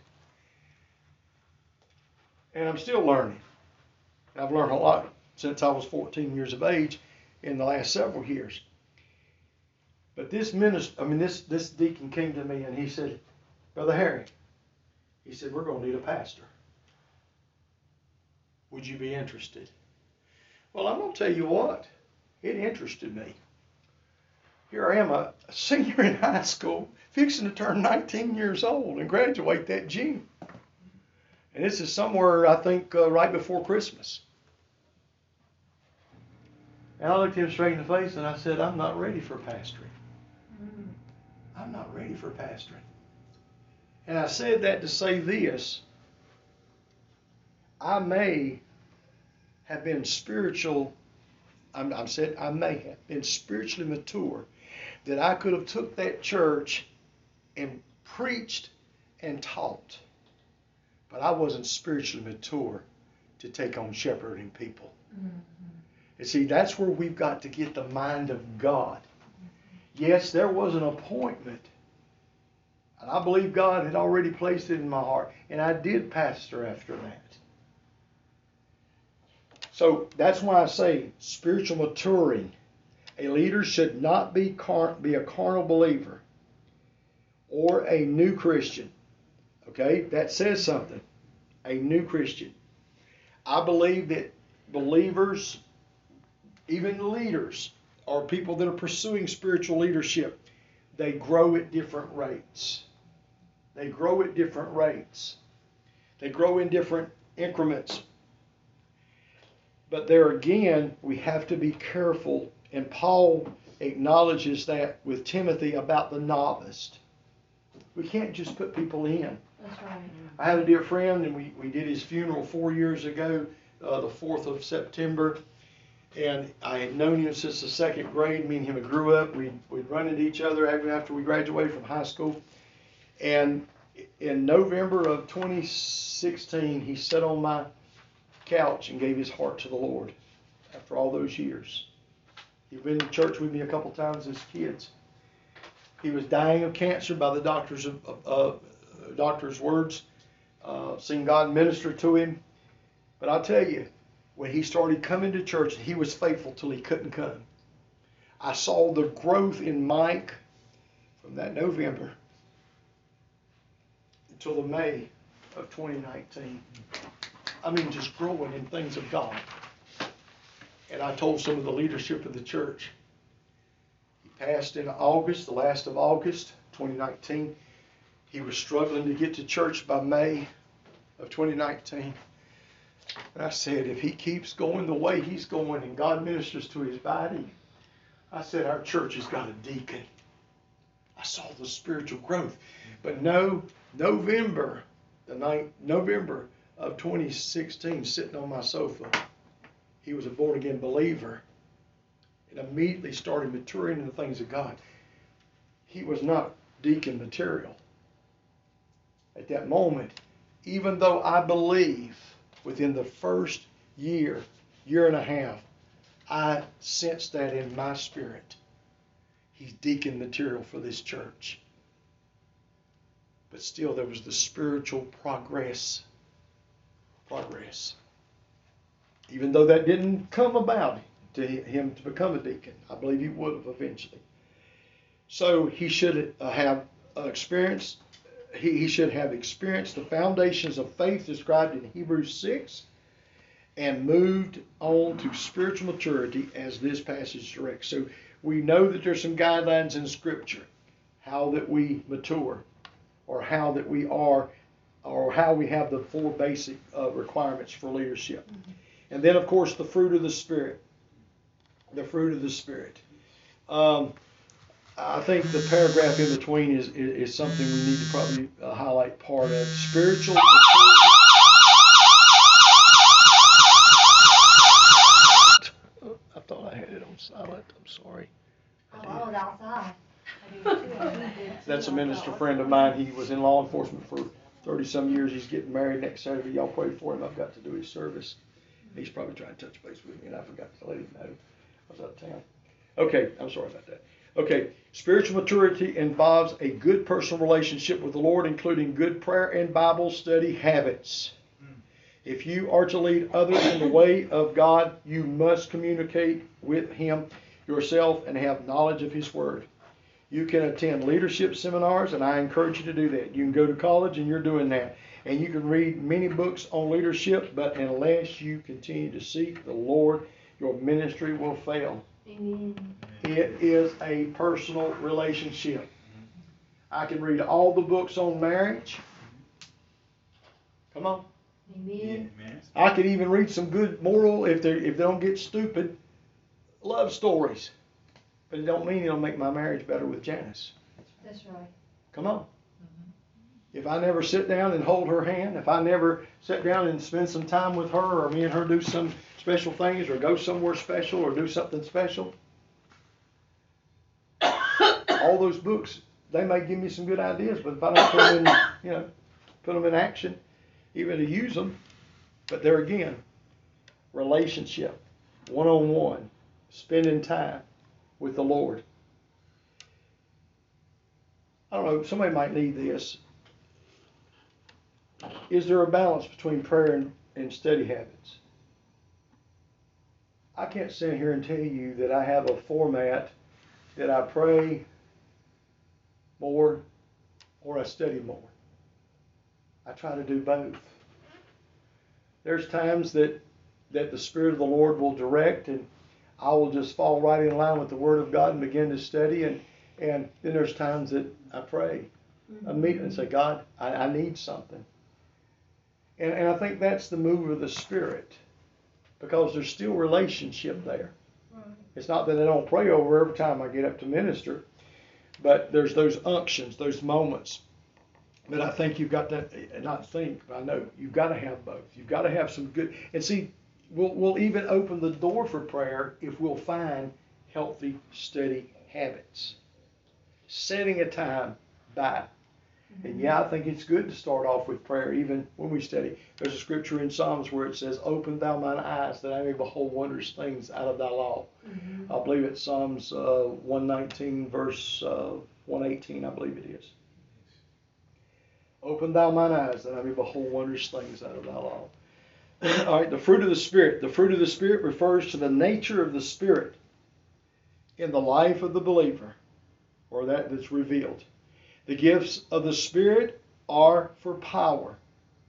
And I'm still learning. I've learned a lot since I was fourteen years of age in the last several years. But this minister, I mean, this, this deacon came to me and he said, Brother Harry, he said, we're going to need a pastor. Would you be interested? Well, I'm going to tell you what, it interested me. Here I am, a, a senior in high school, fixing to turn nineteen years old and graduate that June. And this is somewhere, I think, uh, right before Christmas. And I looked him straight in the face and I said, I'm not ready for pastoring. I'm not ready for pastoring. And I said that to say this. I may have been spiritual, I'm, I'm said I may have been spiritually mature, that I could have took that church and preached and taught. But I wasn't spiritually mature to take on shepherding people. Mm-hmm. And see, that's where we've got to get the mind of God. Yes, there was an appointment And I believe God had already placed it in my heart. And I did pastor after that. So that's why I say spiritual maturing. A leader should not be, car- be a carnal believer or a new Christian. Okay, that says something. A new Christian. I believe that believers, even leaders, or people that are pursuing spiritual leadership, they grow at different rates. They grow at different rates. They grow in different increments. But there again, we have to be careful. And Paul acknowledges that with Timothy about the novice. We can't just put people in. That's right. I have a dear friend, and we, we did his funeral four years ago, uh, the fourth of September. And I had known him since the second grade. Me and him grew up. We'd, we'd run into each other after we graduated from high school. And in November of twenty sixteen, he sat on my couch and gave his heart to the Lord after all those years. He'd been to church with me a couple times as kids. He was dying of cancer by the doctor's, of, uh, doctor's words. Uh, seen God minister to him. But I'll tell you, when he started coming to church, he was faithful till he couldn't come. I saw the growth in Mike from that November until the May of twenty nineteen. I mean, just growing in things of God. And I told some of the leadership of the church. He passed in August, the last of August, twenty nineteen. He was struggling to get to church by May of twenty nineteen. And I said, if he keeps going the way he's going and God ministers to his body, I said, our church has got a deacon. I saw the spiritual growth. But no, November, the ninth, November of twenty sixteen, sitting on my sofa, he was a born-again believer and immediately started maturing in the things of God. He was not deacon material at that moment, even though I believe within the first year, year and a half, I sensed that in my spirit. He's deacon material for this church. But still, there was the spiritual progress. Progress. Even though that didn't come about to him to become a deacon, I believe he would have eventually. So he should have experienced. He, he should have experienced the foundations of faith described in Hebrews six and moved on to spiritual maturity as this passage directs. So we know that there's some guidelines in Scripture, how that we mature, or how that we are, or how we have the four basic uh, requirements for leadership. Mm-hmm. And then, of course, the fruit of the Spirit. The fruit of the Spirit. Um, I think the paragraph in between is, is, is something we need to probably uh, highlight part of. Spiritual maturity. I thought I had it on silent. I'm sorry. Oh, I was outside. That's a minister friend of mine. He was in law enforcement for thirty-some years. He's getting married next Saturday. Y'all pray for him. I've got to do his service. He's probably trying to touch base with me, and I forgot to let him know I was out of town. Okay, I'm sorry about that. Okay, spiritual maturity involves a good personal relationship with the Lord, including good prayer and Bible study habits. If you are to lead others in the way of God, you must communicate with Him yourself and have knowledge of His Word. You can attend leadership seminars, and I encourage you to do that. You can go to college, and you're doing that. And you can read many books on leadership, but unless you continue to seek the Lord, your ministry will fail. Amen. It is a personal relationship. I can read all the books on marriage. Come on. Amen. I could even read some good moral, if they if they don't get stupid, love stories. But it don't mean it'll make my marriage better with Janice. That's right. Come on. If I never sit down and hold her hand, if I never sit down and spend some time with her, or me and her do some special things, or go somewhere special, or do something special, all those books, they may give me some good ideas, but if I don't put them in, you know, put them in action, even to use them, but there again, relationship, one-on-one, spending time with the Lord. I don't know, somebody might need this. Is there a balance between prayer and, and study habits? I can't stand here and tell you that I have a format that I pray more or I study more. I try to do both. There's times that, that the Spirit of the Lord will direct, and I will just fall right in line with the Word of God and begin to study. And, and then there's times that I pray. I meet and say, God, I, I need something. And, and I think that's the move of the Spirit, because there's still relationship there. It's not that I don't pray over every time I get up to minister, but there's those unctions, those moments. But I think you've got to, not think, but I know you've got to have both. You've got to have some good, and see, we'll, we'll even open the door for prayer if we'll find healthy, steady habits. Setting a time by. And yeah, I think it's good to start off with prayer even when we study. There's a scripture in Psalms where it says, open thou mine eyes that I may behold wondrous things out of thy law. Mm-hmm. I believe it's Psalms uh, one nineteen verse uh, one eighteen, I believe it is. Open thou mine eyes that I may behold wondrous things out of thy law. All right, the fruit of the Spirit. The fruit of the Spirit refers to the nature of the Spirit in the life of the believer, or that that's revealed. The gifts of the Spirit are for power.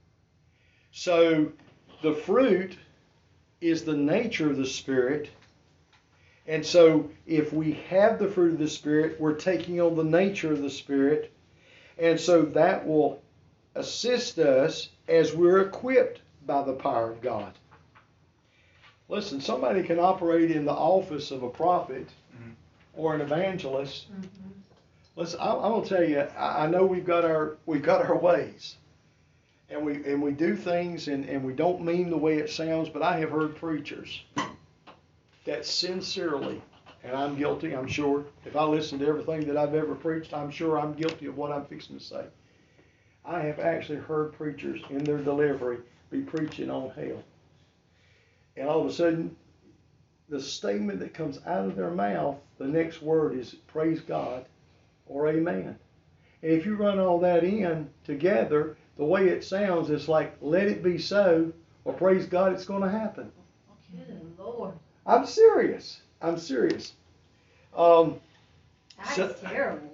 So the fruit is the nature of the Spirit. And so if we have the fruit of the Spirit, we're taking on the nature of the Spirit. And so that will assist us as we're equipped by the power of God. Listen, somebody can operate in the office of a prophet mm-hmm. or an evangelist. Mm-hmm. Listen, I'm gonna tell you. I know we've got our we've got our ways, and we and we do things, and, and we don't mean the way it sounds. But I have heard preachers that sincerely, and I'm guilty. I'm sure. If I listen to everything that I've ever preached, I'm sure I'm guilty of what I'm fixing to say. I have actually heard preachers in their delivery be preaching on hell, and all of a sudden, the statement that comes out of their mouth, the next word is praise God. Or amen. And if you run all that in together, the way it sounds, it's like, let it be so, or praise God, it's going to happen. Good Lord. I'm serious. I'm serious. Um, That's so, terrible.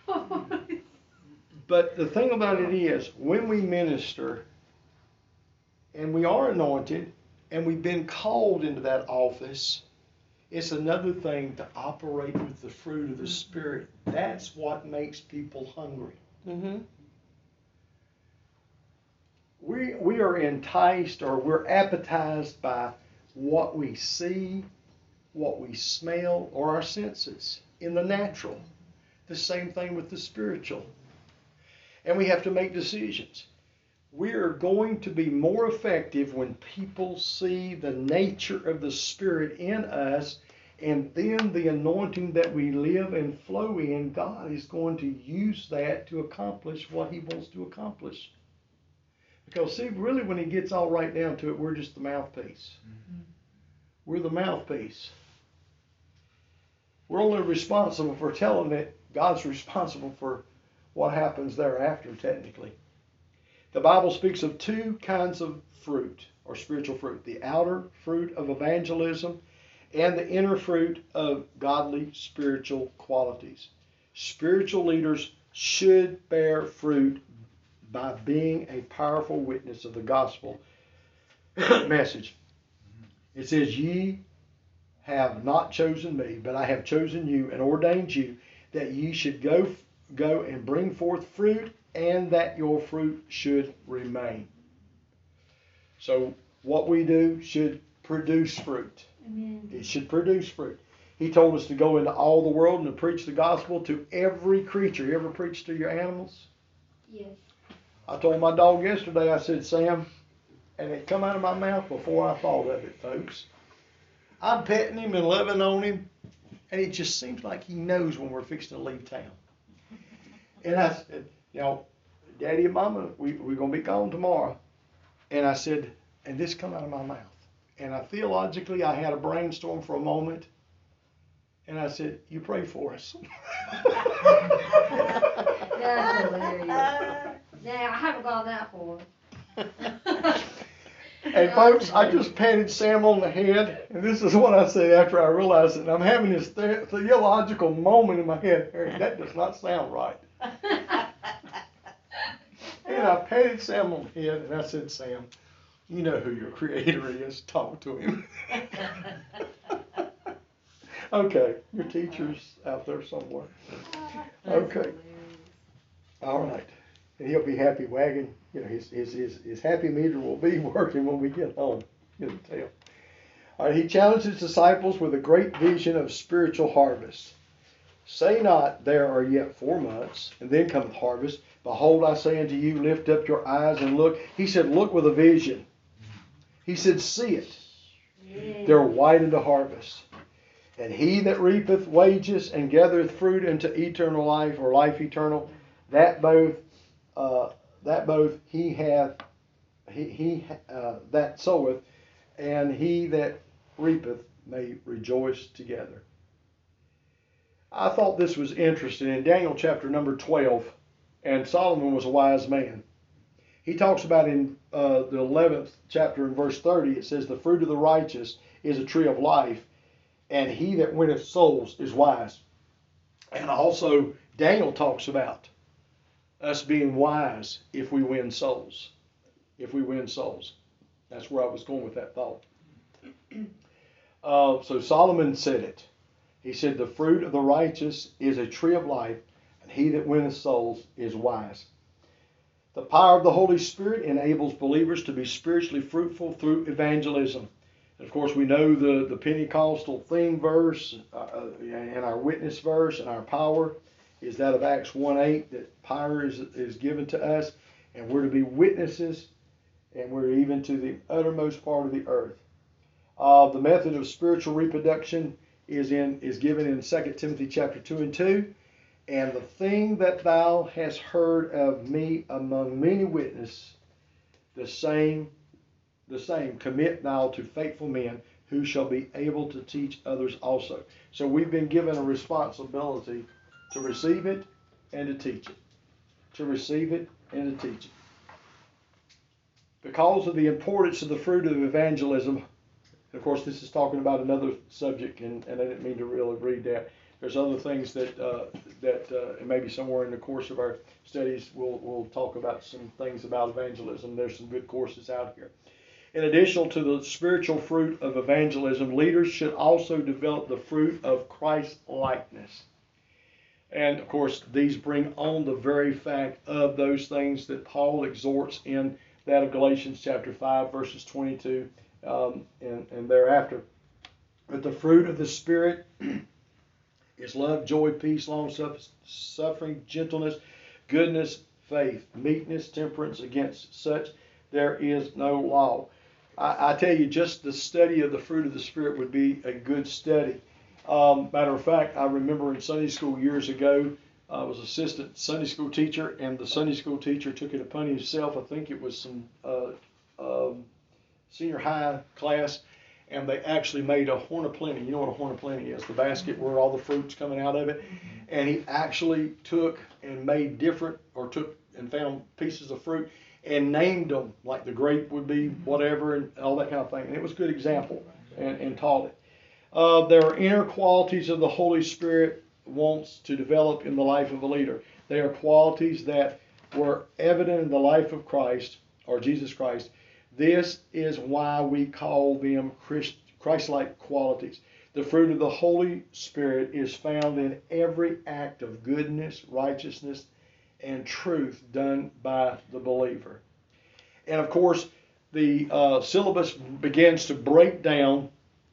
But the thing about it is, when we minister, and we are anointed, and we've been called into that office, it's another thing to operate with the fruit of the Spirit. That's what makes people hungry. Mm-hmm. We, we are enticed, or we're appetized by what we see, what we smell, or our senses in the natural. The same thing with the spiritual. And we have to make decisions. We are going to be more effective when people see the nature of the Spirit in us, and then the anointing that we live and flow in, God is going to use that to accomplish what He wants to accomplish. Because see, really when He gets all right down to it, we're just the mouthpiece. Mm-hmm. We're the mouthpiece. We're only responsible for telling it. God's responsible for what happens thereafter, technically. The Bible speaks of two kinds of fruit, or spiritual fruit. The outer fruit of evangelism and the inner fruit of godly spiritual qualities. Spiritual leaders should bear fruit by being a powerful witness of the gospel message. It says, ye have not chosen me, but I have chosen you and ordained you that ye should go, go and bring forth fruit, and that your fruit should remain. So what we do should produce fruit. Amen. It should produce fruit. He told us to go into all the world and to preach the gospel to every creature. You ever preach to your animals? Yes. I told my dog yesterday, I said, Sam, and it come out of my mouth before I thought of it, folks. I'm petting him and loving on him, and it just seems like he knows when we're fixing to leave town. And I said, you know, Daddy and Mama, we, we're going to be gone tomorrow. And I said, and this come out of my mouth. And I theologically, I had a brainstorm for a moment. And I said, you pray for us. That's hilarious. Now, I haven't gone that far. And folks, I just patted Sam on the head, and this is what I said after I realized it. And I'm having this the- theological moment in my head. Harry, that does not sound right. And I patted Sam on the head, and I said, Sam, you know who your creator is. Talk to him. Okay, your teacher's out there somewhere. Okay. All right. And he'll be happy wagging, you know, his, his, his, his happy meter will be working when we get home. You can tell. All right, he challenged his disciples with a great vision of spiritual harvest. Say not, there are yet four months, and then cometh harvest. Behold, I say unto you, lift up your eyes and look. He said, look with a vision. He said, see it. Yeah. They're white unto harvest. And he that reapeth wages and gathereth fruit unto eternal life, or life eternal, that both uh, that both he hath he, he uh, that soweth, and he that reapeth may rejoice together. I thought this was interesting. In Daniel chapter number twelve, and Solomon was a wise man. He talks about in uh, the eleventh chapter in verse thirty, it says, the fruit of the righteous is a tree of life, and he that winneth souls is wise. And also, Daniel talks about us being wise if we win souls. If we win souls. That's where I was going with that thought. Uh, so Solomon said it. He said, the fruit of the righteous is a tree of life, and he that winneth souls is wise. The power of the Holy Spirit enables believers to be spiritually fruitful through evangelism. And of course, we know the, the Pentecostal theme verse uh, and our witness verse, and our power is that of Acts one eight, that power is, is given to us, and we're to be witnesses, and we're even to the uttermost part of the earth. Uh, the method of spiritual reproduction is in is given in Second Timothy chapter two and two. And the thing that thou hast heard of me among many witnesses, the same, the same commit thou to faithful men, who shall be able to teach others also. So we've been given a responsibility to receive it and to teach it. To receive it and to teach it. Because of the importance of the fruit of evangelism, of course this is talking about another subject, and, and I didn't mean to really read that. There's other things that uh, that uh, maybe somewhere in the course of our studies we'll, we'll talk about some things about evangelism. There's some good courses out here. In addition to the spiritual fruit of evangelism, leaders should also develop the fruit of Christ-likeness. And of course, these bring on the very fact of those things that Paul exhorts in that of Galatians chapter five, verses twenty-two um, and, and thereafter. But the fruit of the Spirit is love, joy, peace, long-suffering, gentleness, goodness, faith, meekness, temperance. Against such there is no law. I, I tell you, just the study of the fruit of the Spirit would be a good study. Um, matter of fact, I remember in Sunday school years ago, I was assistant Sunday school teacher, and the Sunday school teacher took it upon himself. I think it was some uh, um, senior high class, and they actually made a horn of plenty. You know what a horn of plenty is? The basket where all the fruit's coming out of it. And he actually took and made different, or took and found pieces of fruit and named them, like the grape would be whatever, and all that kind of thing. And it was a good example, and, and taught it. Uh, there are inner qualities of the Holy Spirit wants to develop in the life of a leader. They are qualities that were evident in the life of Christ, or Jesus Christ. This is why we call them Christ, Christ-like qualities. The fruit of the Holy Spirit is found in every act of goodness, righteousness, and truth done by the believer. And of course, the uh, syllabus begins to break down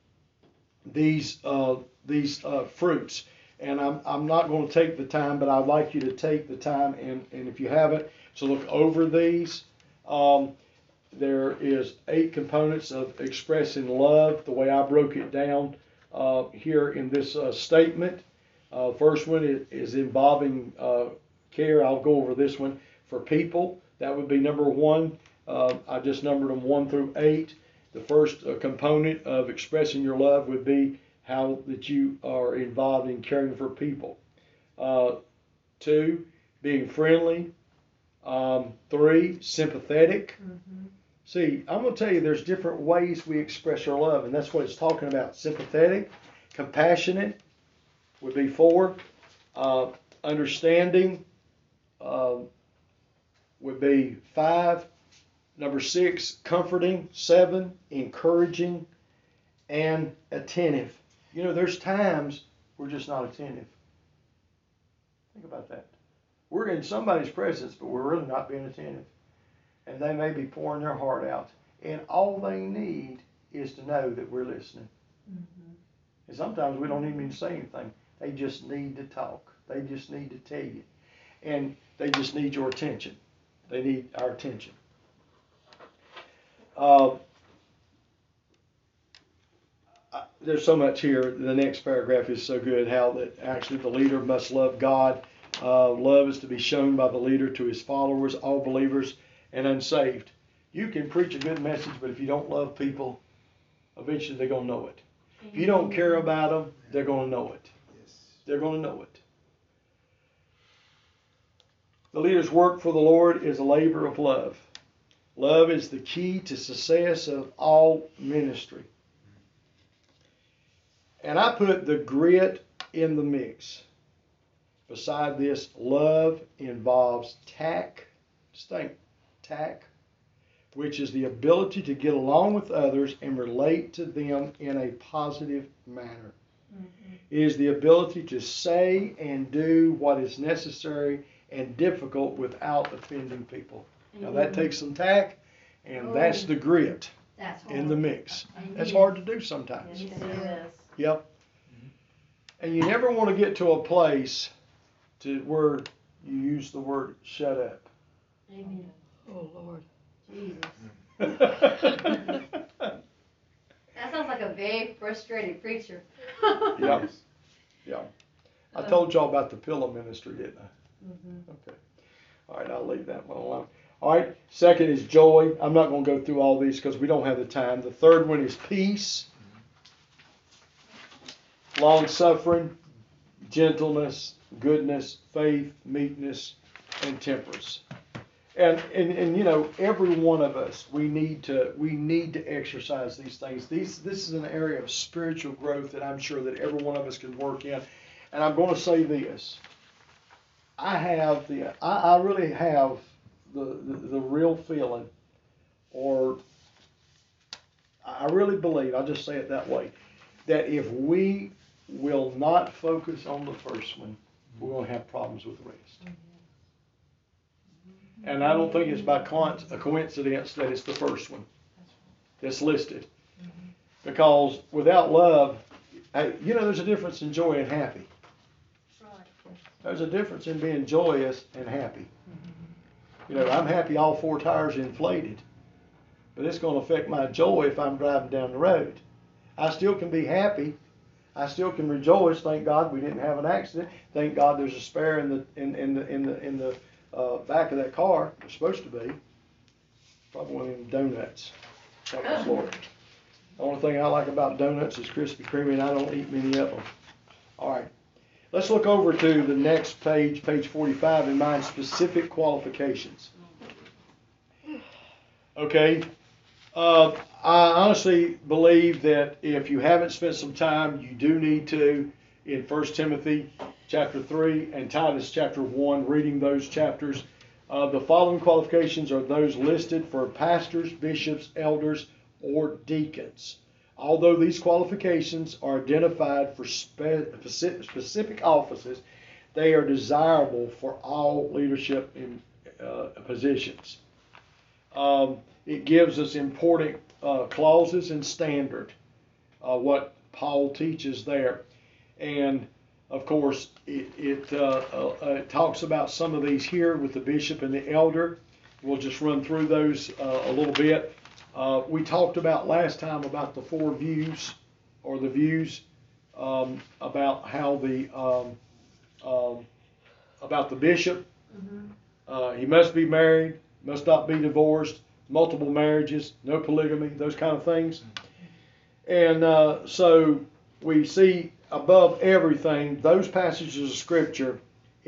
these uh, these uh, fruits. And I'm, I'm not going to take the time, but I'd like you to take the time, and, and if you haven't, to look over these. Um, there is eight components of expressing love, the way I broke it down uh, here in this uh, statement. Uh, first one is, is involving uh, care. I'll go over this one. For people, that would be number one. Uh, I just numbered them one through eight. The first uh, component of expressing your love would be how that you are involved in caring for people. Uh, two, being friendly. Um, three, sympathetic. Mm-hmm. See, I'm going to tell you there's different ways we express our love, and that's what it's talking about. Sympathetic, compassionate would be four. Uh, understanding uh, would be five. Number six, comforting. Seven, encouraging and attentive. You know, there's times we're just not attentive. Think about that. We're in somebody's presence, but we're really not being attentive. And they may be pouring their heart out. And all they need is to know that we're listening. Mm-hmm. And sometimes we don't even need to say anything. They just need to talk. They just need to tell you. And they just need your attention. They need our attention. Uh, there's so much here. The next paragraph is so good, how that actually the leader must love God. Uh, love is to be shown by the leader to his followers, all believers and unsaved. You can preach a good message, but if you don't love people, eventually they're going to know it. If you don't care about them, they're going to know it. They're going to know it. The leader's work for the Lord is a labor of love. Love is the key to success of all ministry. And I put the grit in the mix. Beside this, love involves tact, think, tact, which is the ability to get along with others and relate to them in a positive manner. Mm-hmm. It is the ability to say and do what is necessary and difficult without offending people. Mm-hmm. Now that takes some tact, and oh. that's the grit that's in the mix. Amen. That's hard to do sometimes. Yes, it is. Yep. And you never want to get to a place to where you use the word shut up. Amen. Oh, Lord. Jesus. That sounds like a very frustrated preacher. Yeah. Yeah. I told y'all about the pillow ministry, didn't I? Mm-hmm. Okay. All right, I'll leave that one alone. All right, second is joy. I'm not going to go through all these because we don't have the time. The third one is peace, long-suffering, gentleness, goodness, faith, meekness, and temperance. And, and and you know, every one of us, we need to we need to exercise these things. These this is an area of spiritual growth that I'm sure that every one of us can work in. And I'm going to say this: I have the I, I really have the, the the real feeling, or I really believe, I'll just say it that way, that if we will not focus on the first one, we're going to have problems with the rest. And I don't think it's by con- a coincidence that it's the first one that's listed. Because without love, hey, you know, there's a difference in joy and happy. There's a difference in being joyous and happy. You know, I'm happy all four tires are inflated. But it's going to affect my joy if I'm driving down the road. I still can be happy. I still can rejoice. Thank God we didn't have an accident. Thank God there's a spare in the in, in the in the in the uh, back of that car. It's supposed to be. Probably one of them donuts. Help us, Lord. The only thing I like about donuts is Krispy Kreme, and I don't eat many of them. All right. Let's look over to the next page, page forty-five, and mine specific qualifications. Okay. Uh, I honestly believe that if you haven't spent some time, you do need to in First Timothy chapter three and Titus chapter one, reading those chapters. Uh, the following qualifications are those listed for pastors, bishops, elders, or deacons. Although these qualifications are identified for spe- specific offices, they are desirable for all leadership in, uh, positions. Um, it gives us important uh, clauses and standard, uh, what Paul teaches there. And of course, it, it, uh, uh, it talks about some of these here with the bishop and the elder. We'll just run through those uh, a little bit. Uh, we talked about last time about the four views, or the views, um, about how the, um, um, about the bishop. Mm-hmm. Uh, he must be married, must not be divorced, multiple marriages, no polygamy, those kind of things. And uh, so we see above everything, those passages of Scripture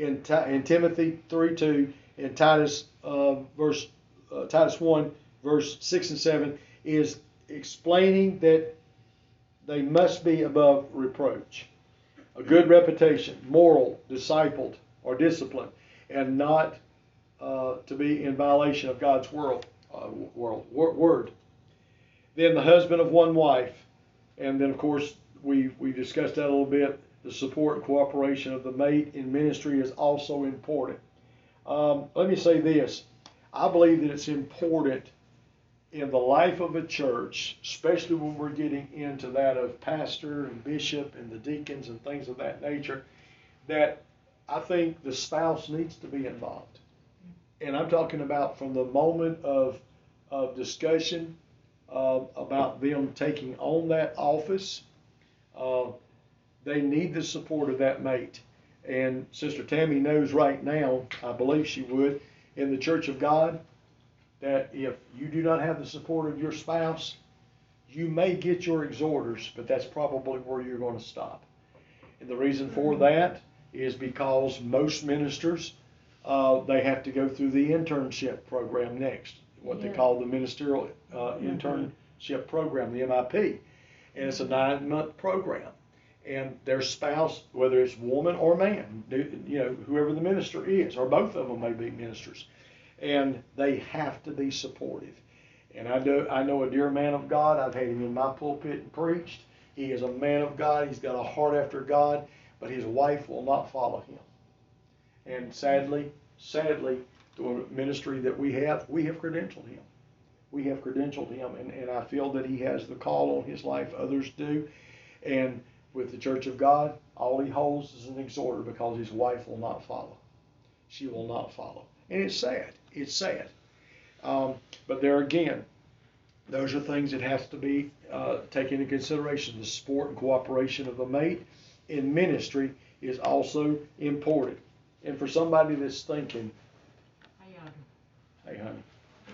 in, Ti- in Timothy three two, in Titus uh, verse uh, Titus one verse six and seven is explaining that they must be above reproach, a good reputation, moral, discipled, or disciplined, and not uh, to be in violation of God's world, uh, world word. Then the husband of one wife, and then of course we we discussed that a little bit. The support and cooperation of the mate in ministry is also important. Um, let me say this: I believe that it's important in the life of a church, especially when we're getting into that of pastor and bishop and the deacons and things of that nature, that I think the spouse needs to be involved. And I'm talking about from the moment of, of discussion uh, about them taking on that office. Uh, they need the support of that mate. And Sister Tammy knows right now, I believe she would, in the Church of God, that if you do not have the support of your spouse, you may get your exhorters, but that's probably where you're going to stop. And the reason for that is because most ministers, uh, they have to go through the internship program next, what Yeah. they call the ministerial uh, internship program, the M I P. And it's a nine-month program. And their spouse, whether it's woman or man, you know, whoever the minister is, or both of them may be ministers, and they have to be supportive. And I know, I know a dear man of God. I've had him in my pulpit and preached. He is a man of God. He's got a heart after God, but his wife will not follow him. And sadly, sadly, the ministry that we have, we have credentialed him. We have credentialed him, and, and I feel that he has the call on his life. Others do. And with the Church of God, all he holds is an exhorter because his wife will not follow. She will not follow. And it's sad. It's sad. Um, but there again, those are things that have to be uh, taken into consideration. The support and cooperation of the mate in ministry is also important. And for somebody that's thinking, hey, honey.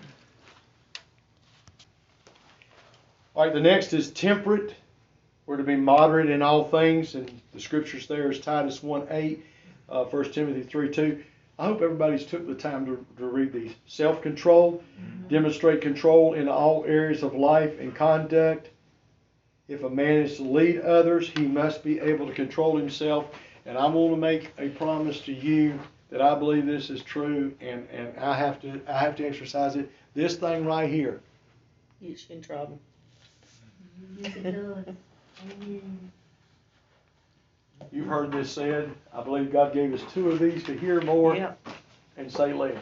All right, the next is temperate. We're to be moderate in all things, and the scriptures there is Titus one eight, uh, First Timothy three two. I hope everybody's took the time to, to read these. Self-control, mm-hmm. Demonstrate control in all areas of life and conduct. If a man is to lead others, he must be able to control himself. And I want to make a promise to you that I believe this is true, and, and I have to I have to exercise it. This thing right here. Gets you in trouble. Yes, it does. You've heard this said. I believe God gave us two of these to hear more Yeah. and say less.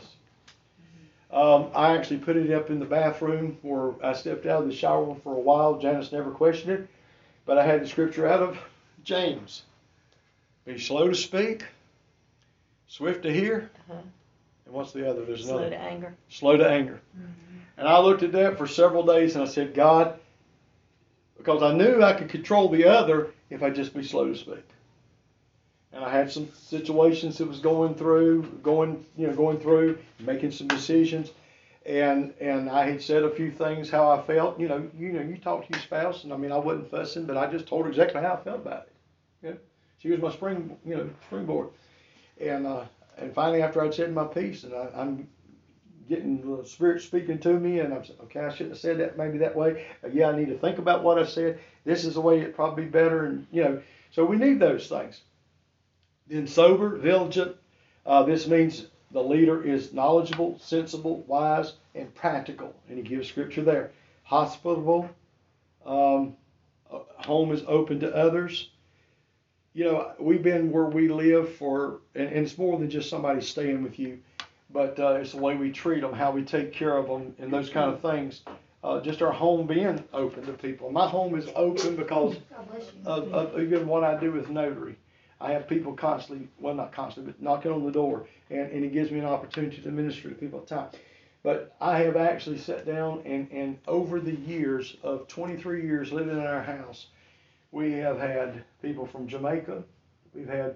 Um, I actually put it up in the bathroom where I stepped out of the shower for a while. Janice never questioned it, but I had the scripture out of James. Be slow to speak, swift to hear, Uh-huh. and what's the other? There's Slow another. to anger. Slow to anger. Mm-hmm. And I looked at that for several days and I said, God, because I knew I could control the other if I just be slow to speak. And I had some situations that was going through, going, you know, going through, making some decisions, and and I had said a few things how I felt. You know, you know, you talk to your spouse, and I mean, I wasn't fussing, but I just told her exactly how I felt about it. You know, she was my spring, you know, springboard. And uh, and finally, after I'd said my piece, and I, I'm getting the Spirit speaking to me, and I'm saying, okay, I shouldn't have said that maybe that way. Uh, yeah, I need to think about what I said. This is the way it'd probably be better, and you know, so we need those things. Then sober, vigilant. Uh, this means the leader is knowledgeable, sensible, wise, and practical. And he gives scripture there. Hospitable. Um, home is open to others. You know, we've been where we live for, and, and it's more than just somebody staying with you, but uh, it's the way we treat them, how we take care of them, and those kind of things. Uh, just our home being open to people. My home is open because God bless you. of, of even what I do with notary. I have people constantly, well not constantly, but knocking on the door, and, and it gives me an opportunity to minister to people at times. But I have actually sat down and, and over the years of twenty-three years living in our house, we have had people from Jamaica. We've had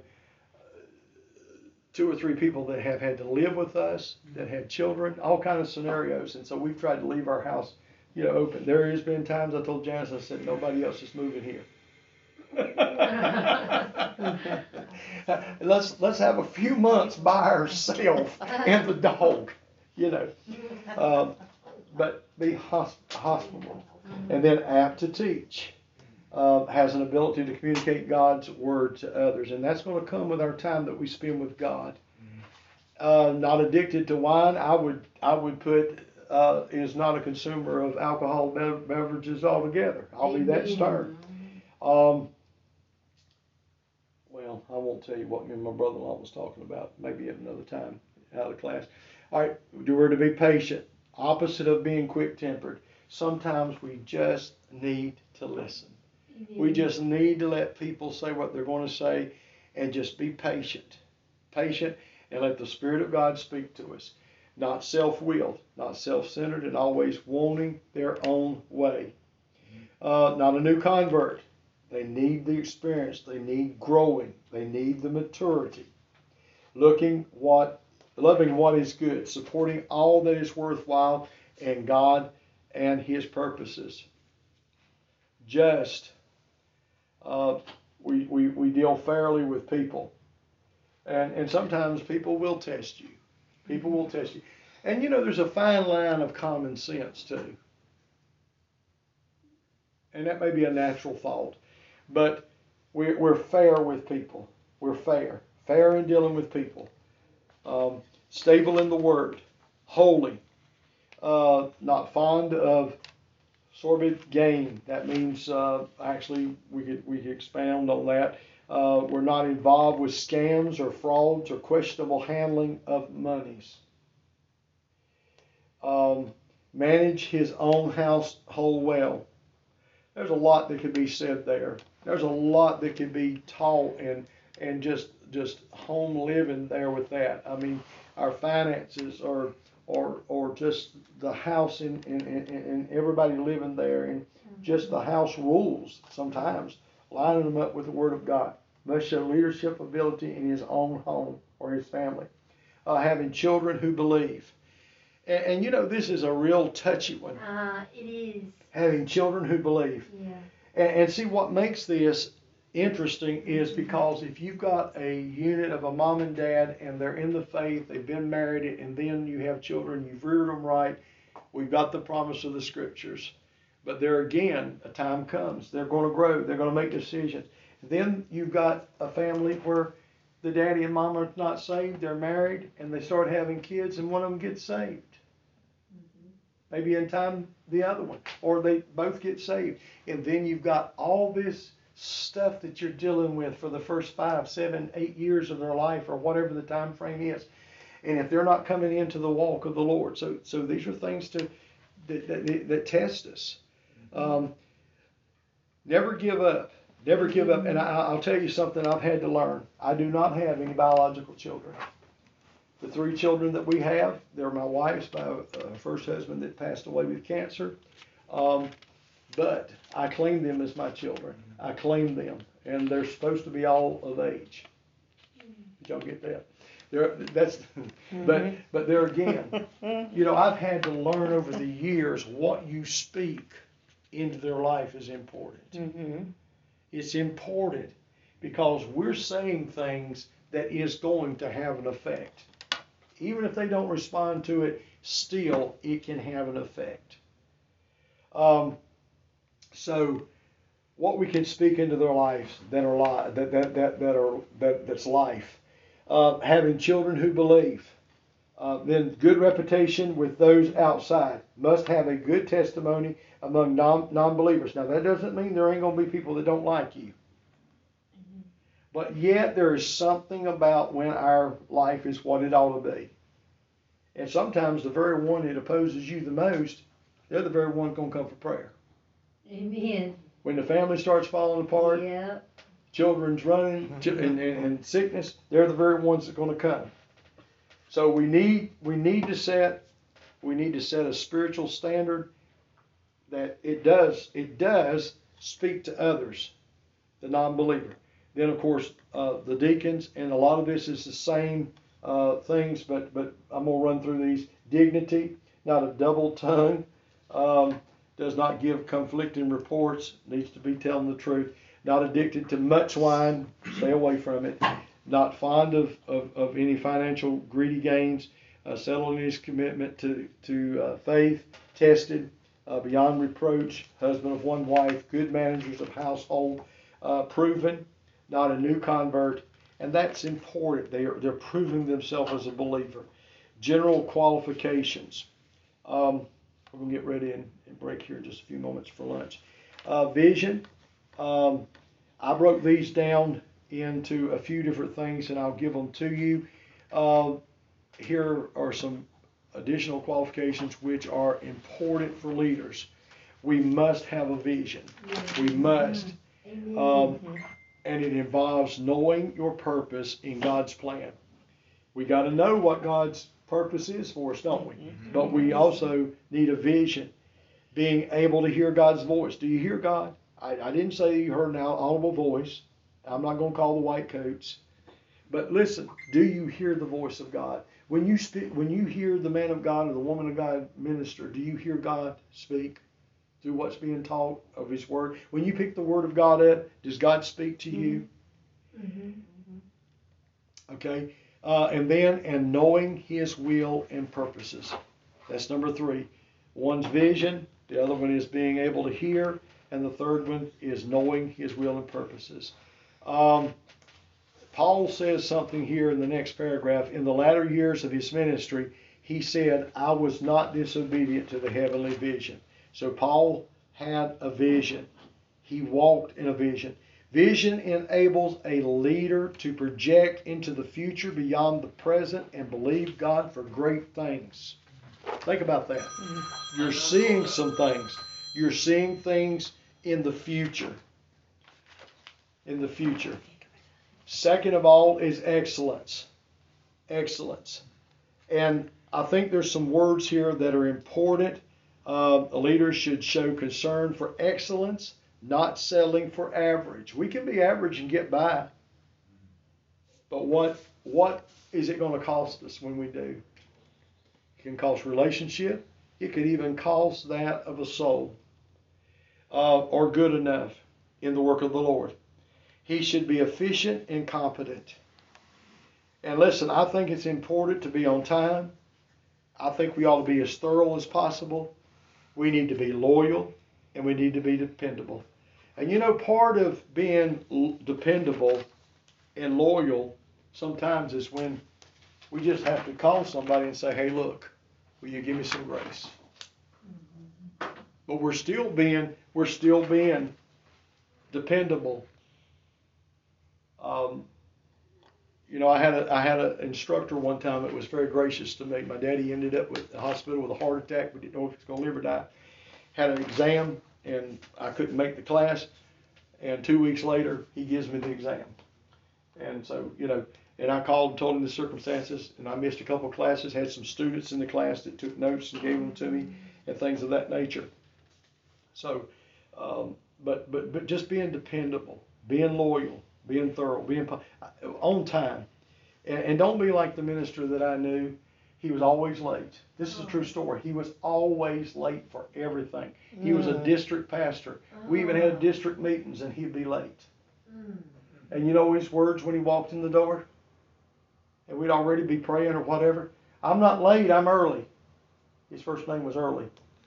two or three people that have had to live with us, that had children, all kinds of scenarios. And so we've tried to leave our house, you know, open. There has been times I told Janice, I said, nobody else is moving here. let's let's have a few months by ourselves and the dog, you know. Um, but be hosp- hospitable, and then apt to teach. Uh, has an ability to communicate God's word to others, and that's going to come with our time that we spend with God. Uh, not addicted to wine. I would I would put uh, is not a consumer of alcohol bev- beverages altogether. I'll be that stern. Um, well, I won't tell you what me and my brother-in-law was talking about. Maybe at another time out of class. All right, we're to be patient. Opposite of being quick-tempered. Sometimes we just need to listen. We just need to let people say what they're going to say and just be patient. Patient and let the Spirit of God speak to us. Not self-willed, not self-centered, and always wanting their own way. Uh, not a new convert. They need the experience. They need growing. They need the maturity. Looking what, loving what is good. Supporting all that is worthwhile in God and His purposes. Just. Uh, we, we, we deal fairly with people. And, and sometimes people will test you. People will test you. And you know, there's a fine line of common sense too. And that may be a natural thought. But we're, we're fair with people. We're fair. Fair in dealing with people. Um, stable in the Word. Holy. Uh, not fond of sordid gain. That means, uh, actually, we could we could expound on that. Uh, we're not involved with scams or frauds or questionable handling of monies. Um, manage his own household well. There's a lot that could be said there. There's a lot that could be taught and and just just home living there with that. I mean, our finances or or or just the house and and, and, and everybody living there and just the house rules sometimes, lining them up with the Word of God. Must show leadership ability in his own home or his family. Uh, having children who believe. And, and you know, this is a real touchy one. Uh, it is. Having children who believe. Yeah. And, and see, what makes this interesting is because if you've got a unit of a mom and dad and they're in the faith, they've been married, and then you have children, you've reared them right, we've got the promise of the Scriptures. But there again, a time comes. They're going to grow. They're going to make decisions. Then you've got a family where the daddy and mom are not saved. They're married, and they start having kids, and one of them gets saved. Maybe in time the other one, or they both get saved. And then you've got all this stuff that you're dealing with for the first five, seven, eight years of their life, or whatever the time frame is. And if they're not coming into the walk of the Lord, so so these are things to that that, that test us. Um, never give up. Never give up. And I, I'll tell you something I've had to learn. I do not have any biological children. The three children that we have, they're my wife's, my uh, first husband that passed away with cancer. Um, but I claim them as my children. I claim them. And they're supposed to be all of age. Did y'all get that? They're, that's, mm-hmm. but, but there again, you know, I've had to learn over the years what you speak into their life is important. Mm-hmm. It's important because we're saying things that is going to have an effect. Even if they don't respond to it, still it can have an effect. Um, so, what we can speak into their lives that are li- that that that that are that that's life. Uh, having children who believe. Uh, then good reputation with those outside. Must have a good testimony among non, non-believers. Now that doesn't mean there ain't going to be people that don't like you. Mm-hmm. But yet there is something about when our life is what it ought to be. And sometimes the very one that opposes you the most, they're the very one going to come for prayer. Amen. When the family starts falling apart, Yep. children's running, and, and, and sickness, they're the very ones that are going to come. So we need we need to set we need to set a spiritual standard that it does it does speak to others, the non-believer. Then of course uh, the deacons, and a lot of this is the same uh, things, but but I'm gonna run through these. Dignity, not a double tongue, um, does not give conflicting reports, needs to be telling the truth. not addicted to much wine, stay away from it, not fond of, of, of any financial greedy gains, uh, settled in his commitment to, to uh, faith, tested, uh, beyond reproach, husband of one wife, good managers of household, uh, proven, not a new convert, and that's important. They are, they're proving themselves as a believer. General qualifications. Um, we're going to get ready and, and break here in just a few moments for lunch. Uh, vision. Um, I broke these down into a few different things, and I'll give them to you. Uh, here are some additional qualifications which are important for leaders. We must have a vision. We must. Um, and it involves knowing your purpose in God's plan. We got to know what God's purpose is for us, don't we? But we also need a vision. Being able to hear God's voice. Do you hear God? I, I didn't say you heard an audible voice. I'm not going to call the white coats. But listen, do you hear the voice of God? When you speak, when you hear the man of God or the woman of God minister, do you hear God speak through what's being taught of His Word? When you pick the Word of God up, does God speak to you? Mm-hmm. Okay, uh, and then and knowing His will and purposes. That's number three. One's vision. The other one is being able to hear, and the third one is knowing His will and purposes. Um, Paul says something here in the next paragraph. In the latter years of his ministry, he said, I was not disobedient to the heavenly vision. So Paul had a vision. He walked in a vision. Vision enables a leader to project into the future beyond the present and believe God for great things. Think about that. You're seeing some things. You're seeing things in the future. In the future. Second of all is excellence. Excellence. And I think there's some words here that are important. Uh, a leader should show concern for excellence, not settling for average. We can be average and get by. But what what is it going to cost us when we do? It can cost relationship. It could even cost that of a soul. Uh, or good enough in the work of the Lord. He should be efficient and competent. And listen, I think it's important to be on time. I think we ought to be as thorough as possible. We need to be loyal, and we need to be dependable. And you know, part of being l- dependable and loyal sometimes is when we just have to call somebody and say, hey, look, will you give me some grace? But we're still being, we're still being dependable. Um, you know, I had a, I had an instructor one time that was very gracious to me. My daddy ended up with the hospital with a heart attack. We didn't know if he was going to live or die. Had an exam, and I couldn't make the class. And two weeks later, he gives me the exam. And so, you know, and I called and told him the circumstances, and I missed a couple of classes, had some students in the class that took notes and gave them to me, and things of that nature. So, um, but, but, but just being dependable, being loyal, being thorough, being on time. And, and don't be like the minister that I knew. He was always late. This is a true story. He was always late for everything. He was a district pastor. We even had district meetings, and he'd be late. And you know his words when he walked in the door? And we'd already be praying or whatever. I'm not late, I'm early. His first name was Early.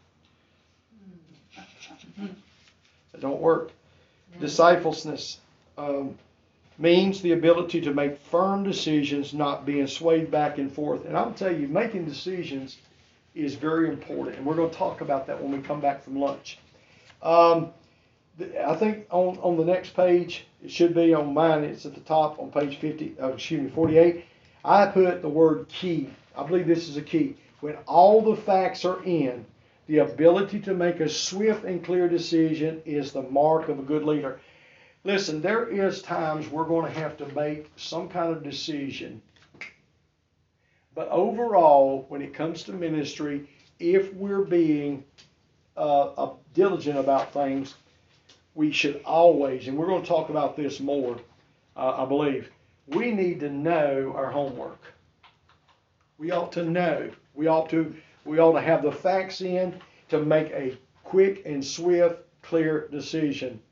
It don't work. Disciples um, means the ability to make firm decisions, not being swayed back and forth. And I'll tell you, making decisions is very important. And we're going to talk about that when we come back from lunch. Um, I think on, on the next page, it should be on mine, it's at the top on page fifty, uh, excuse me, forty-eight. I put the word key. I believe this is a key. When all the facts are in, the ability to make a swift and clear decision is the mark of a good leader. Listen, there is times we're going to have to make some kind of decision. But overall, when it comes to ministry, if we're being uh, uh, diligent about things, we should always, and we're going to talk about this more, uh, I believe, we need to know our homework. We ought to know. We ought to, we ought to have the facts in to make a quick and swift, clear decision.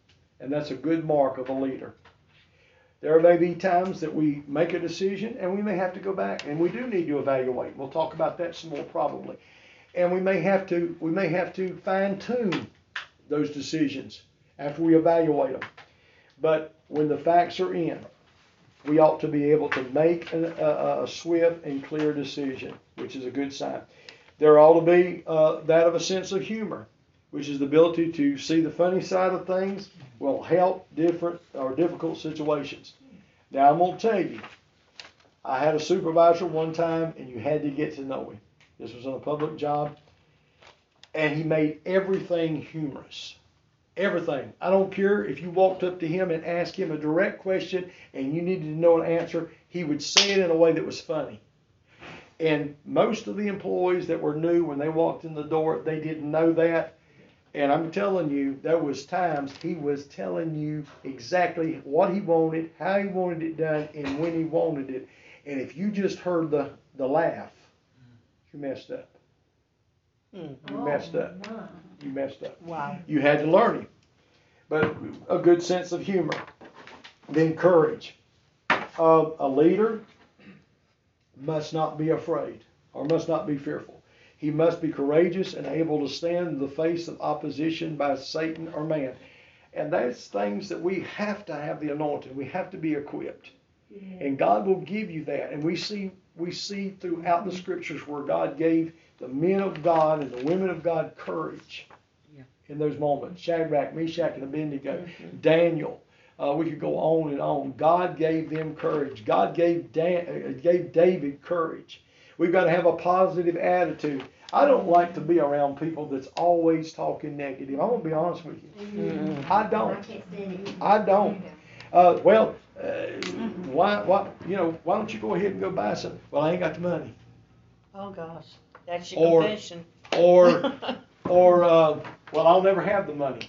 And that's a good mark of a leader. There may be times that we make a decision and we may have to go back, and we do need to evaluate. We'll talk about that some more probably. And we may have to we may have to fine tune those decisions after we evaluate them. But when the facts are in, we ought to be able to make a, a, a swift and clear decision, which is a good sign. There ought to be uh, that of a sense of humor, which is the ability to see the funny side of things will help different or difficult situations. Now I'm going to tell you, I had a supervisor one time, and you had to get to know him. This was on a public job, and he made everything humorous. Everything. I don't care if you walked up to him and asked him a direct question and you needed to know an answer, he would say it in a way that was funny. And most of the employees that were new when they walked in the door, they didn't know that. And I'm telling you, there was times he was telling you exactly what he wanted, how he wanted it done, and when he wanted it. And if you just heard the, the laugh, you messed up. Mm. You messed up. Oh, my. You messed up. Wow. You had to learn him. But a good sense of humor. Then courage. Uh, a leader must not be afraid or must not be fearful. He must be courageous and able to stand in the face of opposition by Satan or man. And that's things that we have to have the anointing. We have to be equipped. Yeah. And God will give you that. And we see we see throughout the scriptures where God gave the men of God and the women of God courage Yeah. in those moments. Shadrach, Meshach, and Abednego, Mm-hmm. Daniel. Uh, we could go on and on. God gave them courage. God gave Dan, uh, gave David courage. We've got to have a positive attitude. I don't like to be around people that's always talking negative. I'm going to be honest with you. Mm-hmm. I I don't. can't stand it. I don't. Uh, well, uh, why, why, you know, why don't you go ahead and go buy some? Well, I ain't got the money. Oh gosh, that's your Or- confession. Or, or, uh, well, I'll never have the money.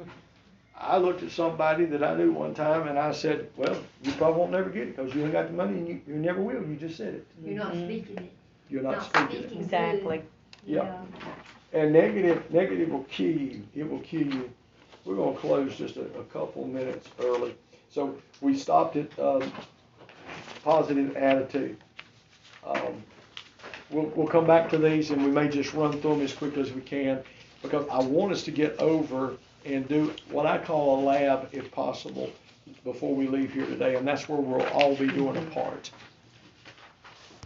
I looked at somebody that I knew one time and I said, well, you probably won't never get it because you ain't got the money and you, you never will. You just said it. You're not Mhm. speaking it. You're not, Not speaking it. speaking. Exactly. Yeah. And negative, negative will kill you. It will kill you. We're going to close just a, a couple minutes early. So we stopped at um, positive attitude. Um, we'll, we'll come back to these and we may just run through them as quickly as we can because I want us to get over and do what I call a lab if possible before we leave here today. And that's where we'll all be doing a part.